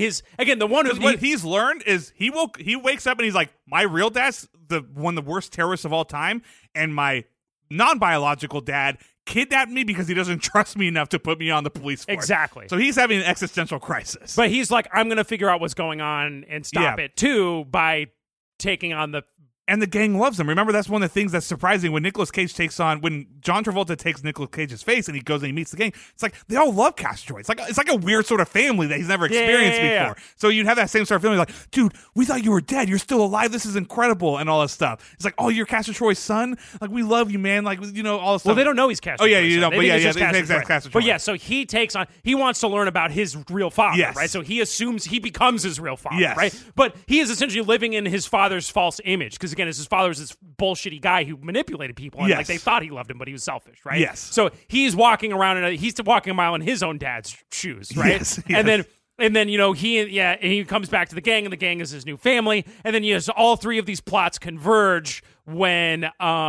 one who What he's learned is he wakes up and he's like, my real dad's one of the worst terrorists of all time, and my non-biological dad kidnapped me because he doesn't trust me enough to put me on the police force. Exactly. So he's having an existential crisis. But he's like, I'm going to figure out what's going on and stop Yeah. it too by taking on the And the gang loves him. Remember, that's one of the things that's surprising when when John Travolta takes Nicolas Cage's face and he goes and he meets the gang. It's like they all love Castor Troy. It's like a weird sort of family that he's never experienced before. So you'd have that same sort of feeling, like, dude, we thought you were dead. You're still alive. This is incredible, and all this stuff. It's like, oh, you're Castor Troy's son. Like, we love you, man. Like, all this stuff. Well, they don't know he's Castor. Oh yeah, Troy's you know, son. but They yeah, think it's yeah, just Castor Troy. But yeah, so he wants to learn about his real father, Yes. right? So he assumes he becomes his real father, Yes. right? But he is essentially living in his father's false image because again, his father was this bullshitty guy who manipulated people, and Yes. like they thought he loved him, but he was selfish, right? Yes. So he's walking around he's walking a mile in his own dad's shoes, right? Yes, And yes. then he comes back to the gang, and the gang is his new family, and then all three of these plots converge when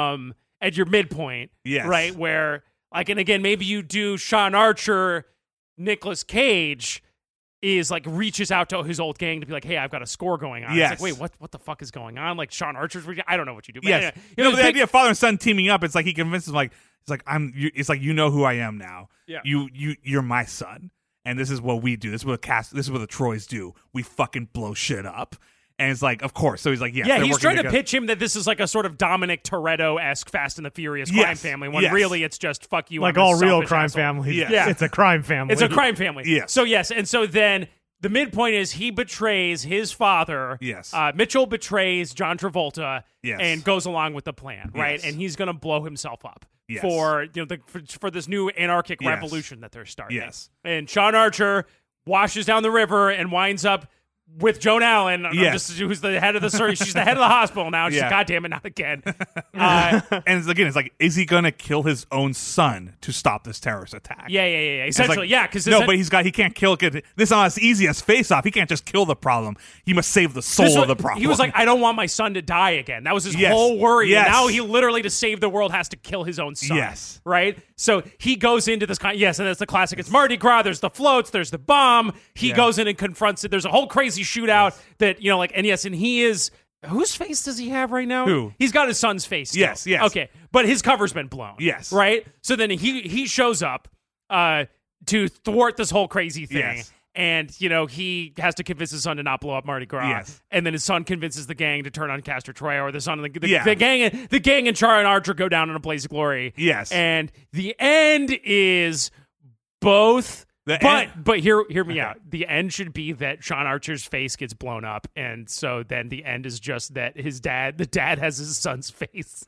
at your midpoint, Yes. right, where like, and again, maybe you do Sean Archer, Nicolas Cage is like reaches out to his old gang to be like, hey, I've got a score going on. Yes. It's like, wait, what the fuck is going on? Like Sean Archer's, I don't know what you do. But Yes. anyway, The idea of father and son teaming up, it's like he convinces him, like, it's like it's like, you know who I am now. Yeah. You're my son, and this is what we do. This is what the Troys do. We fucking blow shit up. And it's like, of course. So he's like, yes, yeah, they're he's working trying together. to pitch him that this is like a sort of Dominic Toretto-esque Fast and the Furious crime Yes, family, when yes. really it's just fuck you. Like I'm a all real selfish crime asshole. families. Yes. Yeah. It's a crime family. It's a crime family. Yes. So yes, and so then the midpoint is he betrays his father. Yes. Mitchell betrays John Travolta. Yes. And goes along with the plan, right? Yes. And he's going to blow himself up Yes. for for this new anarchic Yes. revolution that they're starting. Yes. And Sean Archer washes down the river and winds up with Joan Allen, Yes. who's the head of the surgery. She's the head of the hospital now. She's Yeah. like, God damn it, not again. And it's like, is he gonna kill his own son to stop this terrorist attack? Yeah. Essentially, Like, because no, but he can't kill. This is not as easy as Face Off. He can't just kill the problem. He must save the soul of the problem. He was like, I don't want my son to die again. That was his Yes. whole worry. Yes. And now he literally, to save the world, has to kill his own son. Yes. Right? So he goes into this and that's the classic. It's Mardi Gras. There's the floats. There's the bomb. He goes in and confronts it. There's a whole crazy shootout that, and he is. Whose face does he have right now? Who? He's got his son's face still. Yes. Okay. But his cover's been blown. Yes. Right? So then he shows up to thwart this whole crazy thing. Yes. And, he has to convince his son to not blow up Mardi Gras. Yes. And then his son convinces the gang to turn on Castor Troy, or the son of the Yeah. gang and Char and Archer go down in a blaze of glory. Yes. And the end is both. But hear me out. The end should be that Sean Archer's face gets blown up, and so then the end is just that the dad has his son's face.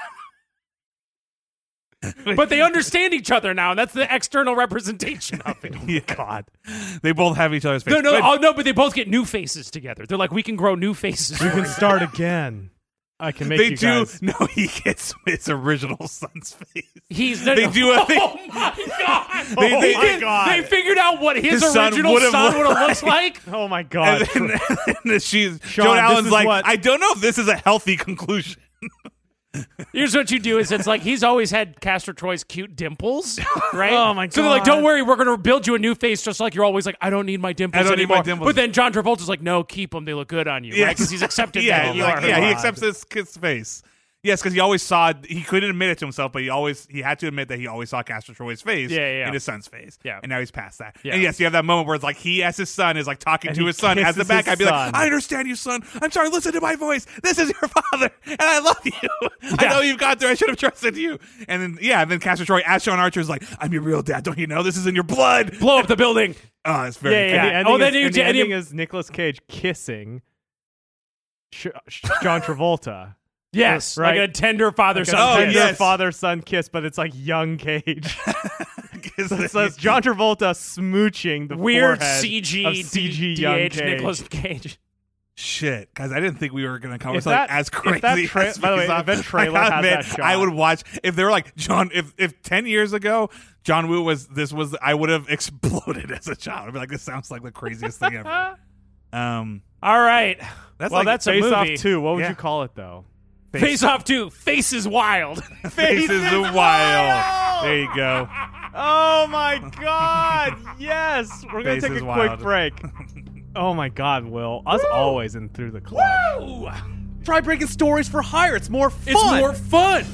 But they understand each other now, and that's the external representation of it. Yeah. God, they both have each other's face. But they both get new faces together. They're like, we can grow new faces. We can start again. I can make They you do. guys. No, he gets his original son's face. They do a thing. Oh my god! They- God. They figured out what his son original would've son would looked have looked like. Oh my god. And then Joan this Allen's is like, what- I don't know if this is a healthy conclusion. Here's what you do: is it's like he's always had Castor Troy's cute dimples, right? Oh, my So they're like, God. "Don't worry, we're gonna build you a new face, just like you're always like, I don't need my dimples I don't need my anymore." dimples. But then John Travolta's like, "No, keep them; they look good on you," right? Yes. Because he's accepted Yeah, that you like, are. yeah, he God. accepts his kid's face. Yes, because he always saw. He couldn't admit it to himself, but he had to admit that he always saw Castor Troy's face Yeah. in his son's face. Yeah. And now he's past that. Yeah. And yes, you have that moment where it's like he, as his son, is like talking And to he his son as the kisses back. his I'd be like, son. I understand you, son. I'm sorry. Listen to my voice. This is your father, and I love you. I know you've got there. I should have trusted you. And then Castor Troy, as Sean Archer, is like, I'm your real dad. Don't you know this is in your blood? Blow up the building. Oh, it's very Yeah. funny. And Oh, the then ending, you- is, and the and you- ending is Nicolas Cage kissing John Travolta. Yes, Right. like a tender father-son. Oh, kiss. yes. Father-son kiss, but it's like young Cage. It's- So it's John Travolta smooching the Weird forehead CG, of CG young DH Cage. Nicolas Cage. Shit, guys, I didn't think we were going to come If with something that- as if crazy. that as by the way, Face Off. if that trailer I gotta has admit, that shot. I would watch if they were like John. If 10 years ago John Woo was, I would have exploded as a child. I'd be like, this sounds like the craziest thing ever. All right. That's well, like that's a Face Off movie. 2. What would Yeah. you call it though? Face Off 2. Face is wild. Faces a Wild. There you go. Oh my god! Yes, we're gonna Face take a is quick wild. break. Oh my god, Will, us always in Through the Club. Ooh. Try breaking stories for hire. It's more fun. It's more fun.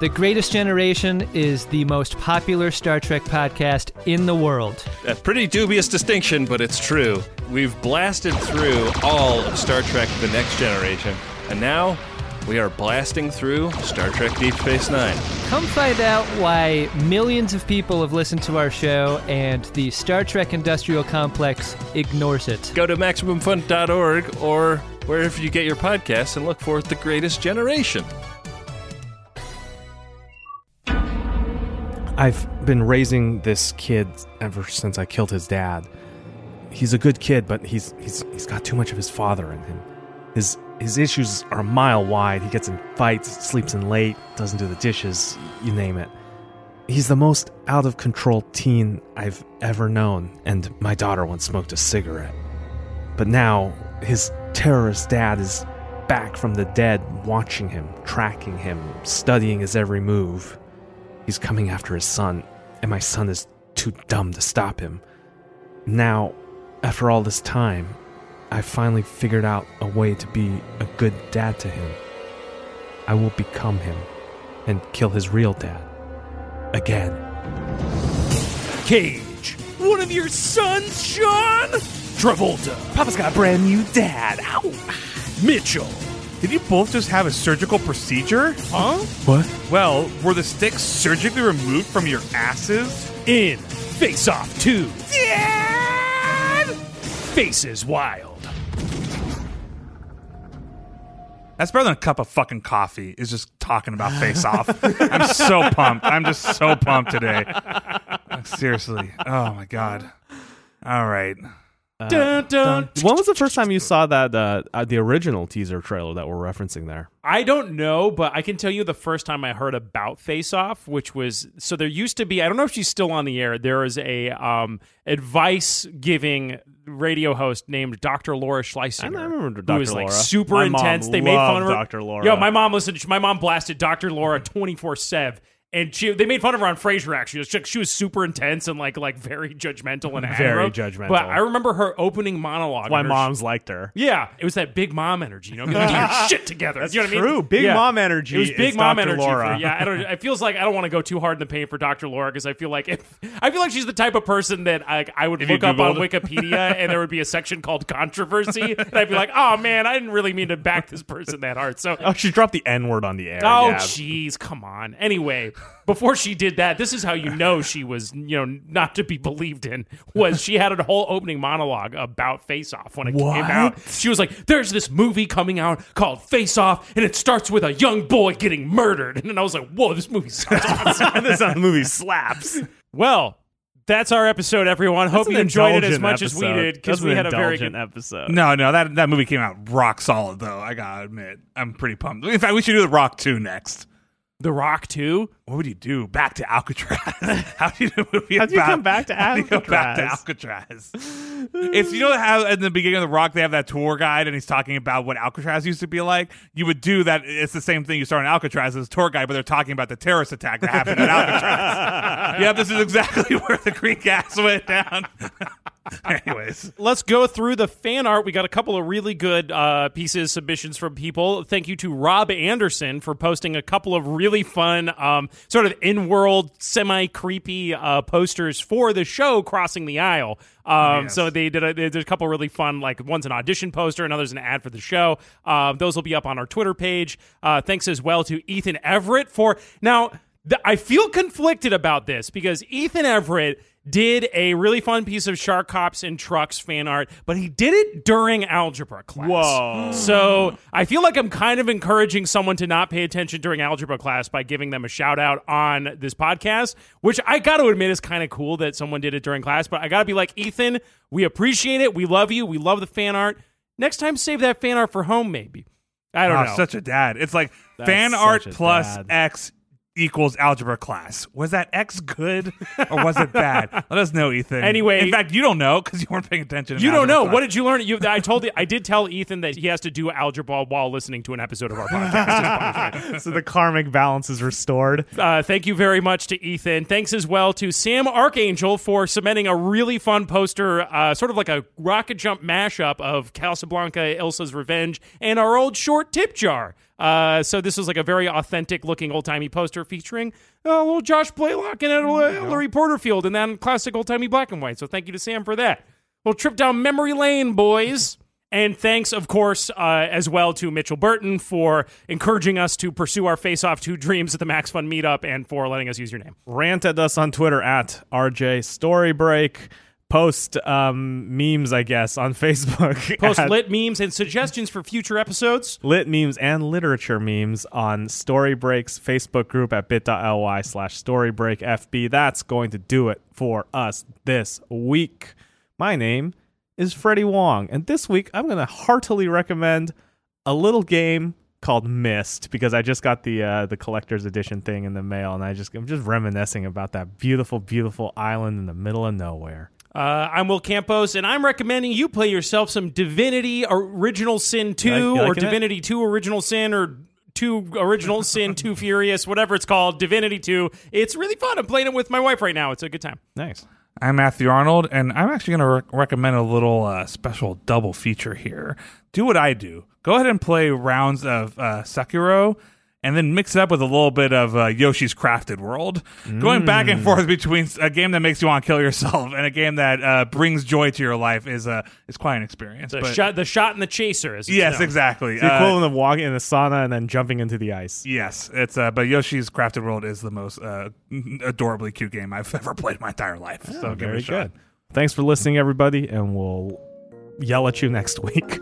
The Greatest Generation is the most popular Star Trek podcast in the world. A pretty dubious distinction, but it's true. We've blasted through all of Star Trek The Next Generation, and now we are blasting through Star Trek Deep Space Nine. Come find out why millions of people have listened to our show and the Star Trek industrial complex ignores it. Go to MaximumFun.org or wherever you get your podcasts and look for The Greatest Generation. I've been raising this kid ever since I killed his dad. He's a good kid, but he's got too much of his father in him. His issues are a mile wide. He gets in fights, sleeps in late, doesn't do the dishes, you name it. He's the most out-of-control teen I've ever known, and my daughter once smoked a cigarette. But now, his terrorist dad is back from the dead, watching him, tracking him, studying his every move. He's coming after his son, and my son is too dumb to stop him. Now, after all this time, I finally figured out a way to be a good dad to him. I will become him and kill his real dad. Again. Cage, one of your sons, Sean? Travolta, Papa's got a brand new dad. Ow! Mitchell. Did you both just have a surgical procedure? Huh? What? Well, were the sticks surgically removed from your asses? In Face Off 2. Dad! Faces Wild. That's better than a cup of fucking coffee, is just talking about Face Off. I'm so pumped. I'm just so pumped today. Like, seriously. Oh, my God. All right. Dun, dun. When was the first time you saw that the original teaser trailer that we're referencing there? I don't know, but I can tell you the first time I heard about Face Off, which was, so there used to be, I don't know if she's still on the air, there is a advice-giving radio host named Dr. Laura Schlesinger. I remember Dr. Who was like Laura. super My intense. mom They made fun of her. loved Dr. Laura. Yo, my mom blasted Dr. Laura 24/7. And they made fun of her on Frasier, actually. She was super intense and like very judgmental and Very aggro. judgmental. But I remember her opening monologue. Why and her moms liked her. Yeah, it was that big mom energy. You know, get your shit together. That's you know what I true. mean? Big mom energy It was big is mom Dr. energy. Laura. It feels like I don't want to go too hard in the paint for Dr. Laura because I feel like she's the type of person that I would If you look up on Googled. Wikipedia and there would be a section called controversy, and I'd be like, oh man, I didn't really mean to back this person that hard. So. Oh, she dropped the N-word on the air. Oh, yeah. jeez, come on. Anyway, before she did that, this is how you know she was, not to be believed in, was she had a whole opening monologue about Face Off when it came out. She was like, there's this movie coming out called Face Off, and it starts with a young boy getting murdered. And then I was like, whoa, this movie sounds awesome. This movie slaps. Well, that's our episode, everyone. Hope you enjoyed it as much as we did, because we had a very good episode. No, that movie came out rock solid, though. I gotta admit. I'm pretty pumped. In fact, we should do The Rock 2 next. The Rock 2? What would you do? Back to Alcatraz. How do you do a movie How'd you about- come back to how do you go back to Alcatraz? Alcatraz? It's, how in the beginning of The Rock, they have that tour guide and he's talking about what Alcatraz used to be like. You would do that. It's the same thing you saw in Alcatraz as a tour guide, but they're talking about the terrorist attack that happened at Alcatraz. Yeah, this is exactly where the green gas went down. Anyways. Let's go through the fan art. We got a couple of really good pieces, submissions from people. Thank you to Rob Anderson for posting a couple of really fun, sort of in-world, semi-creepy posters for the show Crossing the Aisle. Yes. So they did a couple of really fun, like one's an audition poster, another's an ad for the show. Those will be up on our Twitter page. Thanks as well to Ethan Everett for... Now, I feel conflicted about this because Ethan Everett did a really fun piece of Shark Cops and Trucks fan art, but he did it during algebra class. Whoa. So I feel like I'm kind of encouraging someone to not pay attention during algebra class by giving them a shout out on this podcast, which I got to admit is kind of cool that someone did it during class, but I got to be like, Ethan, we appreciate it. We love you. We love the fan art. Next time, save that fan art for home, maybe. I don't know. Such a dad. It's like That's fan art such a plus dad. X equals algebra class. Was that X good or was it bad? Let us know, Ethan. Anyway- in fact, you don't know because you weren't paying attention. in You don't algebra know. class. What did you learn? I did tell Ethan that he has to do algebra while listening to an episode of our podcast. So the karmic balance is restored. Thank you very much to Ethan. Thanks as well to Sam Archangel for submitting a really fun poster, sort of like a rocket jump mashup of Casablanca, Elsa's Revenge, and our old short tip jar. So this was like a very authentic looking old timey poster featuring little Josh Blaylock and Hillary Porterfield in that classic old timey black and white. So thank you to Sam for that. We'll trip down memory lane, boys. And thanks, of course, as well to Mitchell Burton for encouraging us to pursue our Face Off 2 dreams at the Max Fun meetup and for letting us use your name. Rant at us on Twitter at RJ Storybreak. Post memes, I guess, on Facebook. Post lit memes and suggestions for future episodes. Lit memes and literature memes on Storybreak's Facebook group at bit.ly/StorybreakFB. That's going to do it for us this week. My name is Freddie Wong, and this week I'm going to heartily recommend a little game called Myst, because I just got the collector's edition thing in the mail, and I'm just reminiscing about that beautiful, beautiful island in the middle of nowhere. I'm Will Campos, and I'm recommending you play yourself some Divinity Original Sin 2 or Divinity 2 Original Sin or 2 Original Sin 2 Furious, whatever it's called, Divinity 2. It's really fun. I'm playing it with my wife right now. It's a good time. Nice. I'm Matthew Arnold, and I'm actually going to recommend a little special double feature here. Do what I do. Go ahead and play rounds of Sekiro, and then mix it up with a little bit of Yoshi's Crafted World. Going back and forth between a game that makes you want to kill yourself and a game that brings joy to your life is quite an experience. The shot and the chaser. Yes, exactly. It's the equivalent of walking in the sauna and then jumping into the ice. Yes, it's but Yoshi's Crafted World is the most adorably cute game I've ever played in my entire life. So give it a shot. Good. Thanks for listening, everybody, and we'll yell at you next week.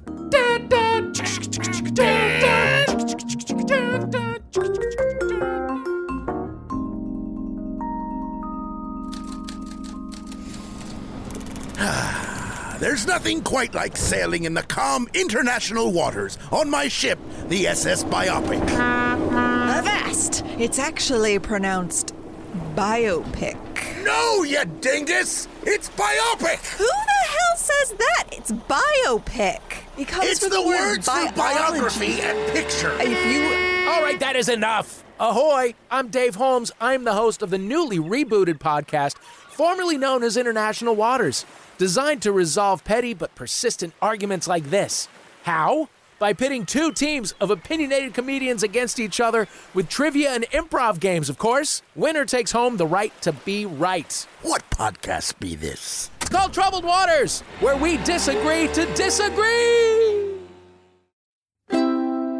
There's nothing quite like sailing in the calm international waters on my ship, the SS Biopic. Avast! It's actually pronounced biopic. No, you dingus! It's biopic! Who the hell says that? It's biopic. It comes It's from the word words for biography and picture. If All right, that is enough. Ahoy, I'm Dave Holmes. I'm the host of the newly rebooted podcast, formerly known as International Waters, designed to resolve petty but persistent arguments like this. How? By pitting 2 teams of opinionated comedians against each other with trivia and improv games, of course. Winner takes home the right to be right. What podcast be this? It's called Troubled Waters, where we disagree to disagree.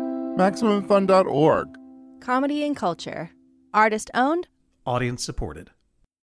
MaximumFun.org. Comedy and culture. Artist owned. Audience supported.